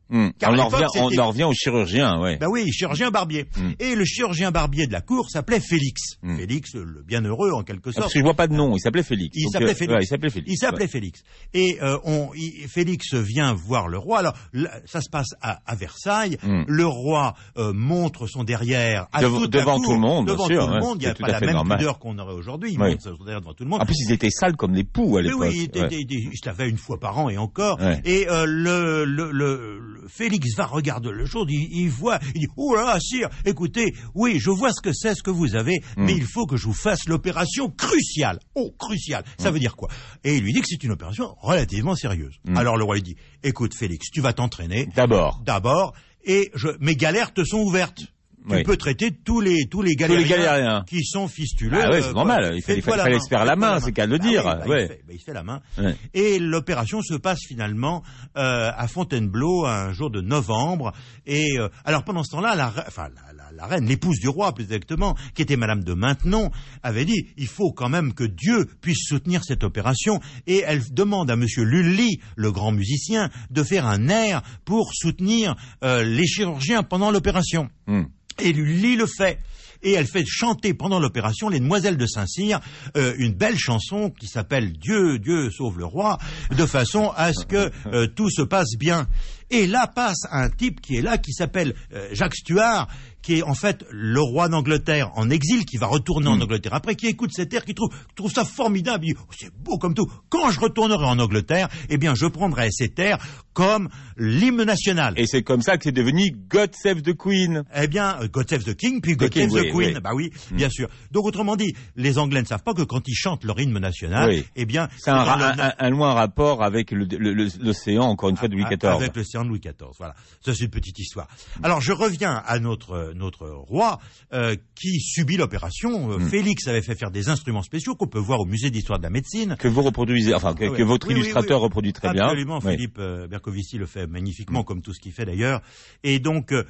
Mmh. Car on, à en l'époque, revient, on c'était- en revient au chirurgien, ouais. Ben oui, chirurgien barbier. Mm. Et le chirurgien barbier de la cour s'appelait Félix. Mm. Félix, le bienheureux en quelque Ah, sorte. parce que je vois pas de nom, il s'appelait Félix. Il Donc, s'appelait euh, Félix. ouais, il s'appelait Félix. Il s'appelait ouais. Félix. Et euh, on, il- Félix vient voir le roi. Alors, là, ça se passe à, à Versailles. Mm. Le roi euh, montre son derrière à Devant- toute la devant cour, tout le monde, bien devant sûr, tout le ouais, monde. Il n'y a c'est tout pas à la fait même normal. pudeur qu'on aurait aujourd'hui. Il Oui. montre son derrière devant tout le monde. En plus, ils étaient sales comme des poux à Oui, l'époque. oui, il, était- ouais. il- il- il se lavait une fois par an et encore. Ouais. Et euh, le, le, le, le- Félix va regarder le jour, il, il voit, il dit, oh là là, sire, écoutez, oui, je vois ce que c'est, ce que vous avez, Mm. mais il faut que je vous fasse l'opération cruciale. Oh, cruciale, ça Mm. veut dire quoi? Et il lui dit que c'est une opération relativement sérieuse. Mm. Alors le roi lui dit, écoute Félix, tu vas t'entraîner, D'abord. d'abord, et je, mes galères te sont ouvertes. Tu Oui. peux traiter tous les tous les Tous galériens, les galériens. qui sont fistuleux. Ah ouais, c'est euh, normal. quoi. Il fallait, Fais-toi il la fallait main. se faire la Fais-toi main, c'est qu'à le Ah oui, dire. bah, il, ouais. fait, bah, il se fait la main. Ouais. Et l'opération se passe finalement euh, à Fontainebleau un jour de novembre. Et euh, alors pendant ce temps-là, la, re- enfin la, la, la reine, l'épouse du roi plus exactement, qui était Madame de Maintenon, avait dit il faut quand même que Dieu puisse soutenir cette opération. Et elle demande à Monsieur Lully, le grand musicien, de faire un air pour soutenir euh, les chirurgiens pendant l'opération. Mm. Et Lully le fait. Et elle fait chanter pendant l'opération les Demoiselles de Saint-Cyr euh, une belle chanson qui s'appelle Dieu, Dieu sauve le roi, de façon à ce que euh, tout se passe bien. Et là passe un type qui est là, qui s'appelle euh, Jacques Stuart, qui est en fait le roi d'Angleterre en exil, qui va retourner en Angleterre après, qui écoute cet air, qui trouve, trouve ça formidable. Il dit, oh, c'est beau comme tout. Quand je retournerai en Angleterre, eh bien, je prendrai cet air comme l'hymne national. Et c'est comme ça que c'est devenu God Save the Queen. Eh bien, euh, God Save the King, puis The God King, Save the oui, Queen. oui. Bah oui, bien sûr. Donc, autrement dit, les Anglais ne savent pas que quand ils chantent leur hymne national, Oui. eh bien, C'est un, dans un, le- un, un loin rapport avec le- le- le- l'océan, encore une fois, de Louis quatorze. Avec l'océan de Louis quatorze, voilà. Ça, c'est une petite histoire. Alors, je reviens à notre notre roi euh, qui subit l'opération. Euh, Mm. Félix avait fait faire des instruments spéciaux qu'on peut voir au musée d'histoire de la médecine. Que vous reproduisez, enfin, que, Ah ouais. que votre Oui, oui, illustrateur oui. reproduit très bien. Absolument, Oui. Philippe euh, Bercovici le fait magnifiquement, comme tout ce qu'il fait d'ailleurs. Et donc, euh,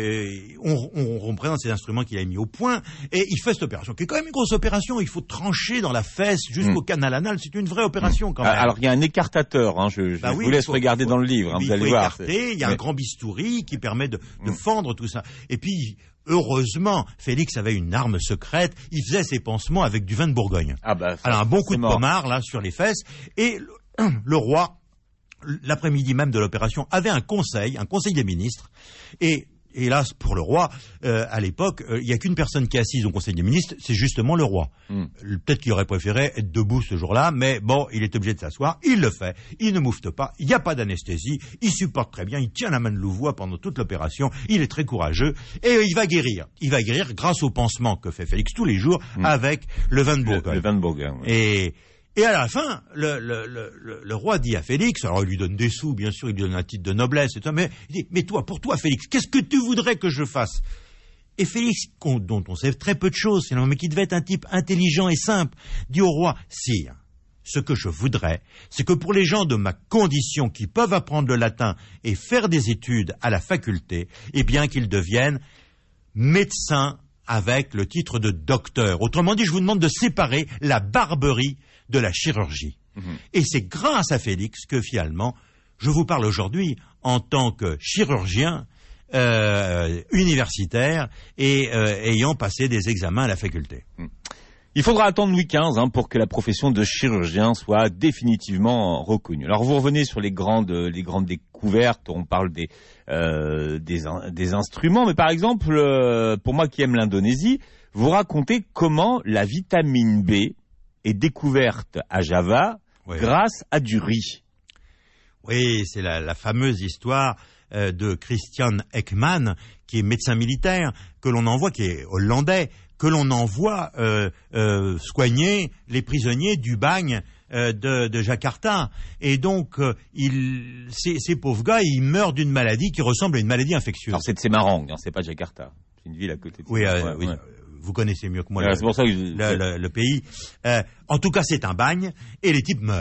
et on, on représente ces instruments qu'il a mis au point, et il fait cette opération, qui est quand même une grosse opération. Il faut trancher dans la fesse jusqu'au Mm. canal anal. C'est une vraie opération quand Ah, même. Alors, il y a un écartateur, hein, je, je Bah oui, vous laisse il faut- regarder faut- dans le livre, hein, il vous allez faut voir. écarter, il y a Oui. un grand bistouri qui permet de, de Mm. fendre tout ça. Et puis, heureusement, Félix avait une arme secrète. Il faisait ses pansements avec du vin de Bourgogne. Ah bah, Alors, un bon coup de forcément. pommard, là, sur les fesses. Et le, le roi, l'après-midi même de l'opération, avait un conseil, un conseil des ministres. Et, hélas, pour le roi, euh, à l'époque, euh, il n'y a qu'une personne qui est assise au conseil des ministres, c'est justement le roi. Mm. Euh, Peut-être qu'il aurait préféré être debout ce jour-là, mais bon, il est obligé de s'asseoir. Il le fait. Il ne moufte pas. Il n'y a pas d'anesthésie. Il supporte très bien. Il tient la main de Louvois pendant toute l'opération. Il est très courageux. Et euh, il va guérir. Il va guérir grâce au pansement que fait Félix tous les jours Mm. avec le vin de Le, Bourgogne. le vin de Bourgogne. oui. Et, et à la fin, le, le, le, le- le roi dit à Félix, alors il lui donne des sous, bien sûr, il lui donne un titre de noblesse et tout, mais il dit, mais toi, pour toi, Félix, qu'est-ce que tu voudrais que je fasse? Et Félix, qu'on- dont on sait très peu de choses, finalement, mais qui devait être un type intelligent et simple, dit au roi, sire, ce que je voudrais, c'est que pour les gens de ma condition qui peuvent apprendre le latin et faire des études à la faculté, eh bien qu'ils deviennent médecins avec le titre de docteur. Autrement dit, je vous demande de séparer la barberie de la chirurgie. Mhm. Et c'est grâce à Félix que finalement, je vous parle aujourd'hui en tant que chirurgien euh, universitaire et euh, ayant passé des examens à la faculté. Il faudra attendre Louis quinze hein, pour que la profession de chirurgien soit définitivement reconnue. Alors vous revenez sur les grandes, les grandes découvertes, on parle des, euh, des, in- des instruments, mais par exemple, euh, pour moi qui aime l'Indonésie, vous racontez comment la vitamine B est découverte à Java Oui. grâce à du riz. Oui, c'est la, la fameuse histoire euh, de Christian Ekman, qui est médecin militaire, que l'on envoie, qui est hollandais, que l'on envoie euh, euh, soigner les prisonniers du bagne euh, de, de Jakarta. Et donc, euh, il, ces, ces pauvres gars, ils meurent d'une maladie qui ressemble à une maladie infectieuse. Alors c'est de Semarang, hein, c'est pas Jakarta, c'est une ville à côté de Oui, euh, Semarang. oui, Ouais. vous connaissez mieux que moi Ouais, le, c'est pour ça que je- le, le- le pays. Euh, en tout cas, c'est un bagne, et les types meurent.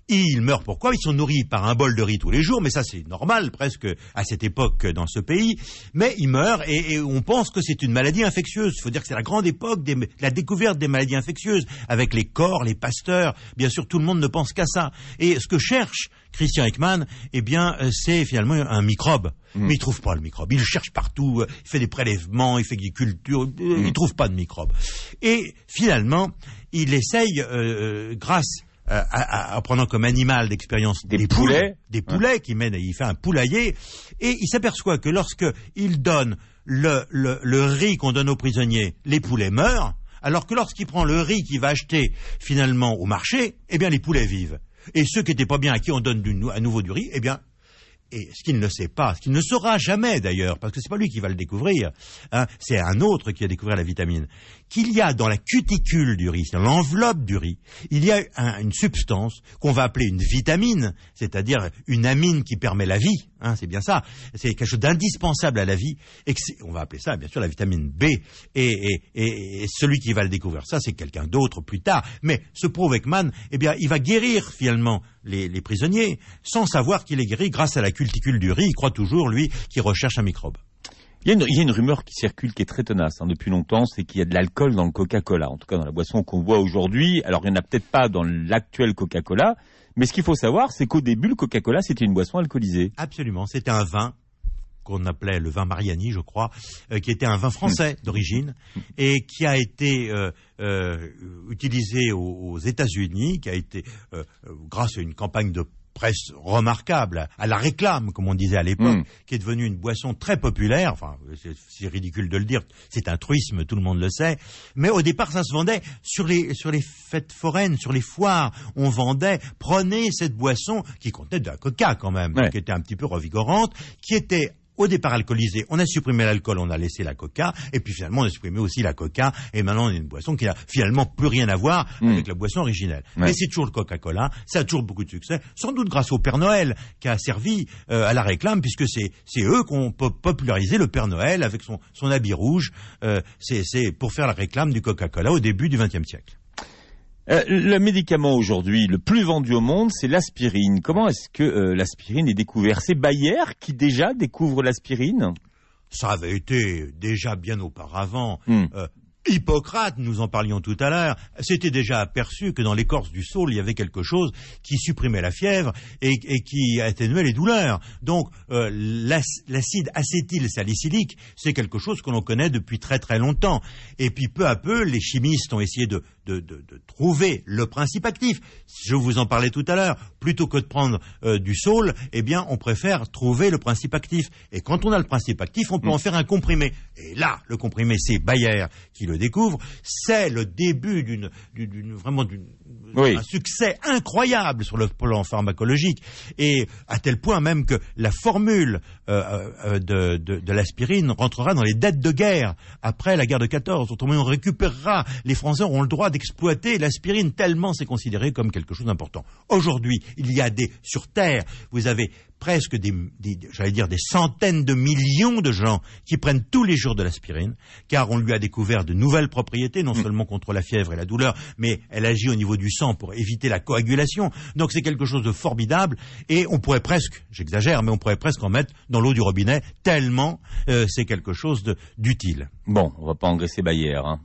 Ils meurent pourquoi? Ils sont nourris par un bol de riz tous les jours, mais ça c'est normal presque à cette époque dans ce pays. Mais ils meurent et, et on pense que c'est une maladie infectieuse. Il faut dire que c'est la grande époque de la découverte des maladies infectieuses, avec les corps, les Pasteur. Bien sûr, tout le monde ne pense qu'à ça. Et ce que cherche Christian Ekman, eh bien, c'est finalement un microbe. Mmh. Mais il trouve pas le microbe. Il cherche partout. Il fait des prélèvements, il fait des cultures. Mmh. Il trouve pas de microbe. Et finalement, il essaye, euh, grâce à, à, à prenant comme animal d'expérience des, des poulets, poules, des poulets ouais. qui mènent, il fait un poulailler, et il s'aperçoit que lorsque il donne le, le, le riz qu'on donne aux prisonniers, les poulets meurent, alors que lorsqu'il prend le riz qu'il va acheter finalement au marché, eh bien les poulets vivent. Et ceux qui n'étaient pas bien, à qui on donne du, à nouveau du riz, eh bien, et ce qu'il ne sait pas, ce qu'il ne saura jamais d'ailleurs, parce que c'est pas lui qui va le découvrir, hein, c'est un autre qui va découvrir la vitamine, qu'il y a dans la cuticule du riz, dans l'enveloppe du riz, il y a un, une substance qu'on va appeler une vitamine, c'est-à-dire une amine qui permet la vie, hein, c'est bien ça, c'est quelque chose d'indispensable à la vie, et que on va appeler ça bien sûr la vitamine B, et, et, et, et celui qui va le découvrir ça, c'est quelqu'un d'autre plus tard, mais ce pauvre Ekman, eh bien, il va guérir finalement les, les prisonniers, sans savoir qu'il est guéri grâce à la cuticule du riz, il croit toujours, lui, qu'il recherche un microbe. Il y, a une, il y a une rumeur qui circule qui est très tenace hein, depuis longtemps, c'est qu'il y a de l'alcool dans le Coca-Cola, en tout cas dans la boisson qu'on boit aujourd'hui. Alors il n'y en a peut-être pas dans l'actuel Coca-Cola, mais ce qu'il faut savoir, c'est qu'au début, le Coca-Cola, c'était une boisson alcoolisée. Absolument, c'était un vin qu'on appelait le vin Mariani, je crois, euh, qui était un vin français mmh. d'origine, et qui a été euh, euh, utilisé aux, aux États-Unis, qui a été, euh, grâce à une campagne de presse remarquable, à la réclame, comme on disait à l'époque, mmh. qui est devenue une boisson très populaire, enfin, c'est, c'est ridicule de le dire, c'est un truisme, tout le monde le sait, mais au départ, ça se vendait sur les, sur les fêtes foraines, sur les foires, on vendait, prenez cette boisson, qui contenait de la coca quand même, ouais. qui était un petit peu revigorante, qui était au départ alcoolisé, on a supprimé l'alcool, on a laissé la coca, et puis finalement on a supprimé aussi la coca, et maintenant on a une boisson qui n'a finalement plus rien à voir mmh. avec la boisson originelle. Ouais. Mais c'est toujours le Coca-Cola, ça a toujours beaucoup de succès, sans doute grâce au Père Noël, qui a servi euh, à la réclame, puisque c'est, c'est eux qui ont popularisé le Père Noël avec son, son habit rouge, euh, c'est, c'est pour faire la réclame du Coca-Cola au début du vingtième siècle. Euh, le médicament aujourd'hui le plus vendu au monde, c'est l'aspirine. Comment est-ce que euh, l'aspirine est découverte? C'est Bayer qui déjà découvre l'aspirine? Ça avait été déjà bien auparavant. Mm. Euh, Hippocrate, nous en parlions tout à l'heure, s'était déjà aperçu que dans l'écorce du saule, il y avait quelque chose qui supprimait la fièvre et, et qui atténuait les douleurs. Donc, euh, l'acide acétylsalicylique, c'est quelque chose que l'on connaît depuis très très longtemps. Et puis, peu à peu, les chimistes ont essayé de, de, de, de trouver le principe actif. Je vous en parlais tout à l'heure. Plutôt que de prendre euh, du saule, eh bien, on préfère trouver le principe actif. Et quand on a le principe actif, on peut mmh. en faire un comprimé. Et là, le comprimé, c'est Bayer qui le découvre, c'est le début d'une, d'une vraiment d'une, oui. un succès incroyable sur le plan pharmacologique, et à tel point même que la formule euh, euh, de, de, de l'aspirine rentrera dans les dettes de guerre après la guerre de quatorze. Autrement, on récupérera, les Français auront le droit d'exploiter l'aspirine tellement c'est considéré comme quelque chose d'important. Aujourd'hui, il y a des, sur Terre, vous avez presque des, des, j'allais dire des centaines de millions de gens qui prennent tous les jours de l'aspirine, car on lui a découvert de nouvelles propriétés, non seulement contre la fièvre et la douleur, mais elle agit au niveau du sang pour éviter la coagulation. Donc c'est quelque chose de formidable, et on pourrait presque, j'exagère, mais on pourrait presque en mettre dans l'eau du robinet, tellement euh, c'est quelque chose de, d'utile. Bon, on va pas engraisser Bayer, hein.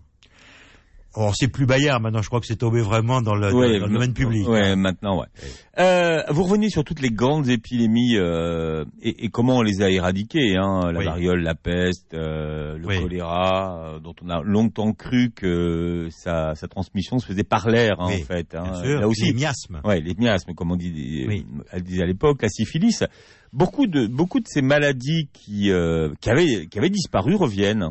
Oh, c'est plus Bayer, maintenant je crois que c'est tombé vraiment dans le, ouais, dans le domaine public. Oui, hein. Maintenant, ouais. Euh, vous revenez sur toutes les grandes épidémies euh, et, et comment on les a éradiquées, hein, la oui. variole, la peste, euh, le oui. choléra, euh, dont on a longtemps cru que sa, sa transmission se faisait par l'air, hein, oui, en fait. Hein. Bien sûr. Là aussi, les miasmes. Ouais, les miasmes, comme on dit, oui. elle disait à l'époque, la syphilis. Beaucoup de, beaucoup de ces maladies qui, euh, qui avaient, qui avaient disparu reviennent.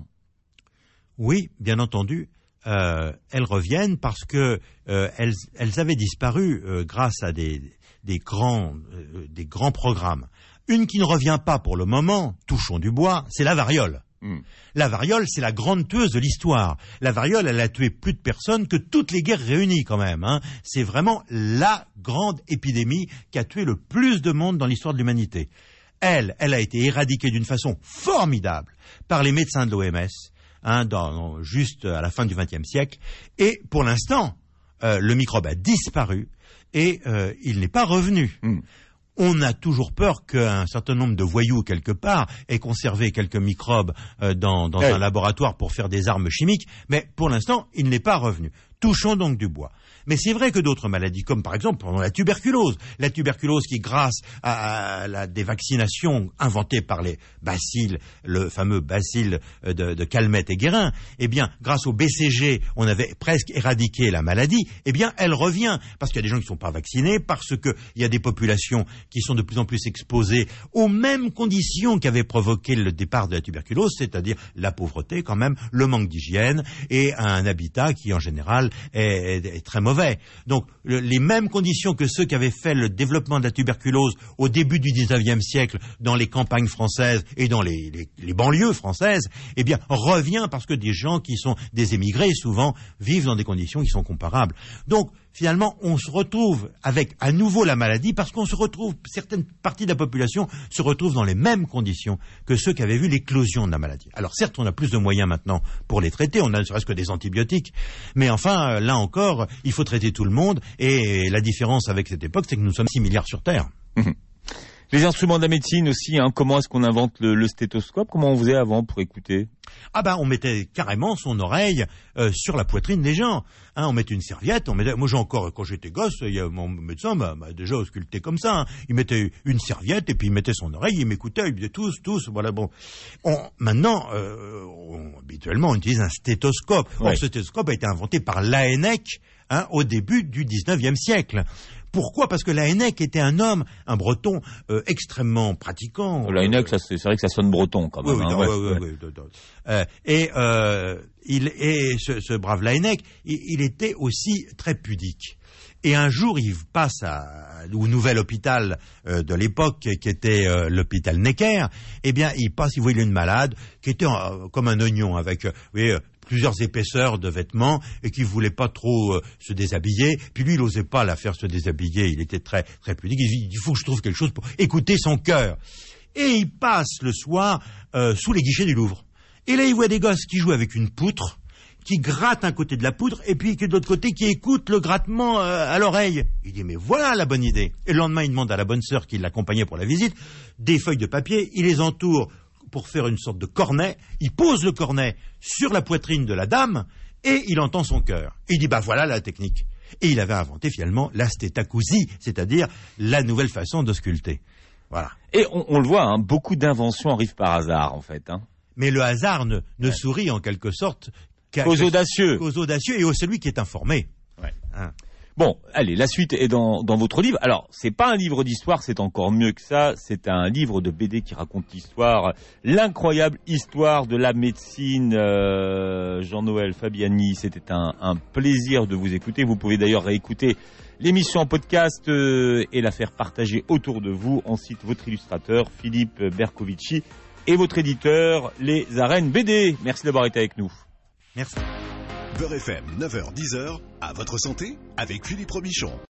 Oui, bien entendu. Euh, elles reviennent parce que euh, elles, elles avaient disparu euh, grâce à des, des, grands, euh, des grands programmes. Une qui ne revient pas pour le moment, touchons du bois, c'est la variole. Mm. La variole, c'est la grande tueuse de l'histoire. La variole, elle a tué plus de personnes que toutes les guerres réunies quand même. Hein. C'est vraiment la grande épidémie qui a tué le plus de monde dans l'histoire de l'humanité. Elle, elle a été éradiquée d'une façon formidable par les médecins de l'O M S. Hein, dans, juste à la fin du vingtième siècle, et pour l'instant, euh, le microbe a disparu et euh, il n'est pas revenu. Mmh. On a toujours peur qu'un certain nombre de voyous quelque part aient conservé quelques microbes euh, dans, dans ouais. un laboratoire pour faire des armes chimiques, mais pour l'instant, il n'est pas revenu. Touchons donc du bois. Mais c'est vrai que d'autres maladies, comme par exemple la tuberculose, la tuberculose qui, grâce à, à la, des vaccinations inventées par les bacilles, le fameux bacille de, de Calmette et Guérin, eh bien, grâce au B C G, on avait presque éradiqué la maladie, eh bien, elle revient. Parce qu'il y a des gens qui ne sont pas vaccinés, parce qu'il y a des populations qui sont de plus en plus exposées aux mêmes conditions qui avaient provoqué le départ de la tuberculose, c'est-à-dire la pauvreté quand même, le manque d'hygiène et un habitat qui, en général, est, est, est très mauvais. Donc, le, les mêmes conditions que ceux qui avaient fait le développement de la tuberculose au début du dix-neuvième siècle dans les campagnes françaises et dans les, les, les banlieues françaises, eh bien, revient parce que des gens qui sont des émigrés, souvent, vivent dans des conditions qui sont comparables. Donc, finalement, on se retrouve avec à nouveau la maladie parce qu'on se retrouve, certaines parties de la population se retrouvent dans les mêmes conditions que ceux qui avaient vu l'éclosion de la maladie. Alors certes, on a plus de moyens maintenant pour les traiter, on a ne serait-ce que des antibiotiques, mais enfin, là encore, il faut traiter tout le monde et la différence avec cette époque, c'est que nous sommes six milliards sur Terre. Mmh. Les instruments de la médecine aussi, hein, comment est-ce qu'on invente le, le stéthoscope? Comment on faisait avant pour écouter? Ah ben, on mettait carrément son oreille euh, sur la poitrine des gens. Hein, on mettait une serviette. On mettait... Moi, j'ai encore, quand j'étais gosse, il y a mon médecin m'a, m'a déjà ausculté comme ça. Hein. Il mettait une serviette et puis il mettait son oreille, il m'écoutait, il disait tous, tous, voilà, bon. On, maintenant, euh, on, habituellement, on utilise un stéthoscope. Ouais. Or, ce stéthoscope a été inventé par Laennec hein, au début du dix-neuvième siècle. Pourquoi? Parce que Laennec était un homme, un breton euh, extrêmement pratiquant. Laennec, ça, c'est, c'est vrai que ça sonne breton quand même. Oui, hein, oui, ouais, oui, ouais. oui, oui, oui. Euh, et euh, il, et ce, ce brave Laennec, il, il était aussi très pudique. Et un jour, il passe à, au nouvel hôpital euh, de l'époque, qui était euh, l'hôpital Necker. Eh bien, il passe, il voit une malade qui était euh, comme un oignon, avec, euh, vous voyez, plusieurs épaisseurs de vêtements et qui voulait pas trop euh, se déshabiller. Puis lui, il osait pas la faire se déshabiller. Il était très très pudique. Il dit, il faut que je trouve quelque chose pour écouter son cœur. Et il passe le soir euh, sous les guichets du Louvre. Et là, il voit des gosses qui jouent avec une poutre, qui grattent un côté de la poudre et puis de l'autre côté qui écoutent le grattement euh, à l'oreille. Il dit, mais voilà la bonne idée. Et le lendemain, il demande à la bonne sœur qui l'accompagnait pour la visite des feuilles de papier. Il les entoure pour faire une sorte de cornet, il pose le cornet sur la poitrine de la dame et il entend son cœur. Il dit, bah voilà la technique. Et il avait inventé finalement la stéthacousie, c'est-à-dire la nouvelle façon de sculpter. Voilà. Et on, on le voit, hein, beaucoup d'inventions arrivent par hasard en fait. Hein. Mais le hasard ne, ne ouais. sourit en quelque sorte qu'à, qu'aux audacieux. Qu'aux audacieux et à celui qui est informé. Ouais. Hein. Bon, allez, la suite est dans, dans votre livre. Alors, c'est pas un livre d'histoire, c'est encore mieux que ça. C'est un livre de B D qui raconte l'histoire, l'incroyable histoire de la médecine. Euh, Jean-Noël Fabiani, c'était un, un plaisir de vous écouter. Vous pouvez d'ailleurs réécouter l'émission en podcast euh, et la faire partager autour de vous. On cite votre illustrateur, Philippe Bercovici, et votre éditeur, Les Arènes B D. Merci d'avoir été avec nous. Merci. Beurre F M, neuf heures dix, à votre santé, avec Philippe Robichon.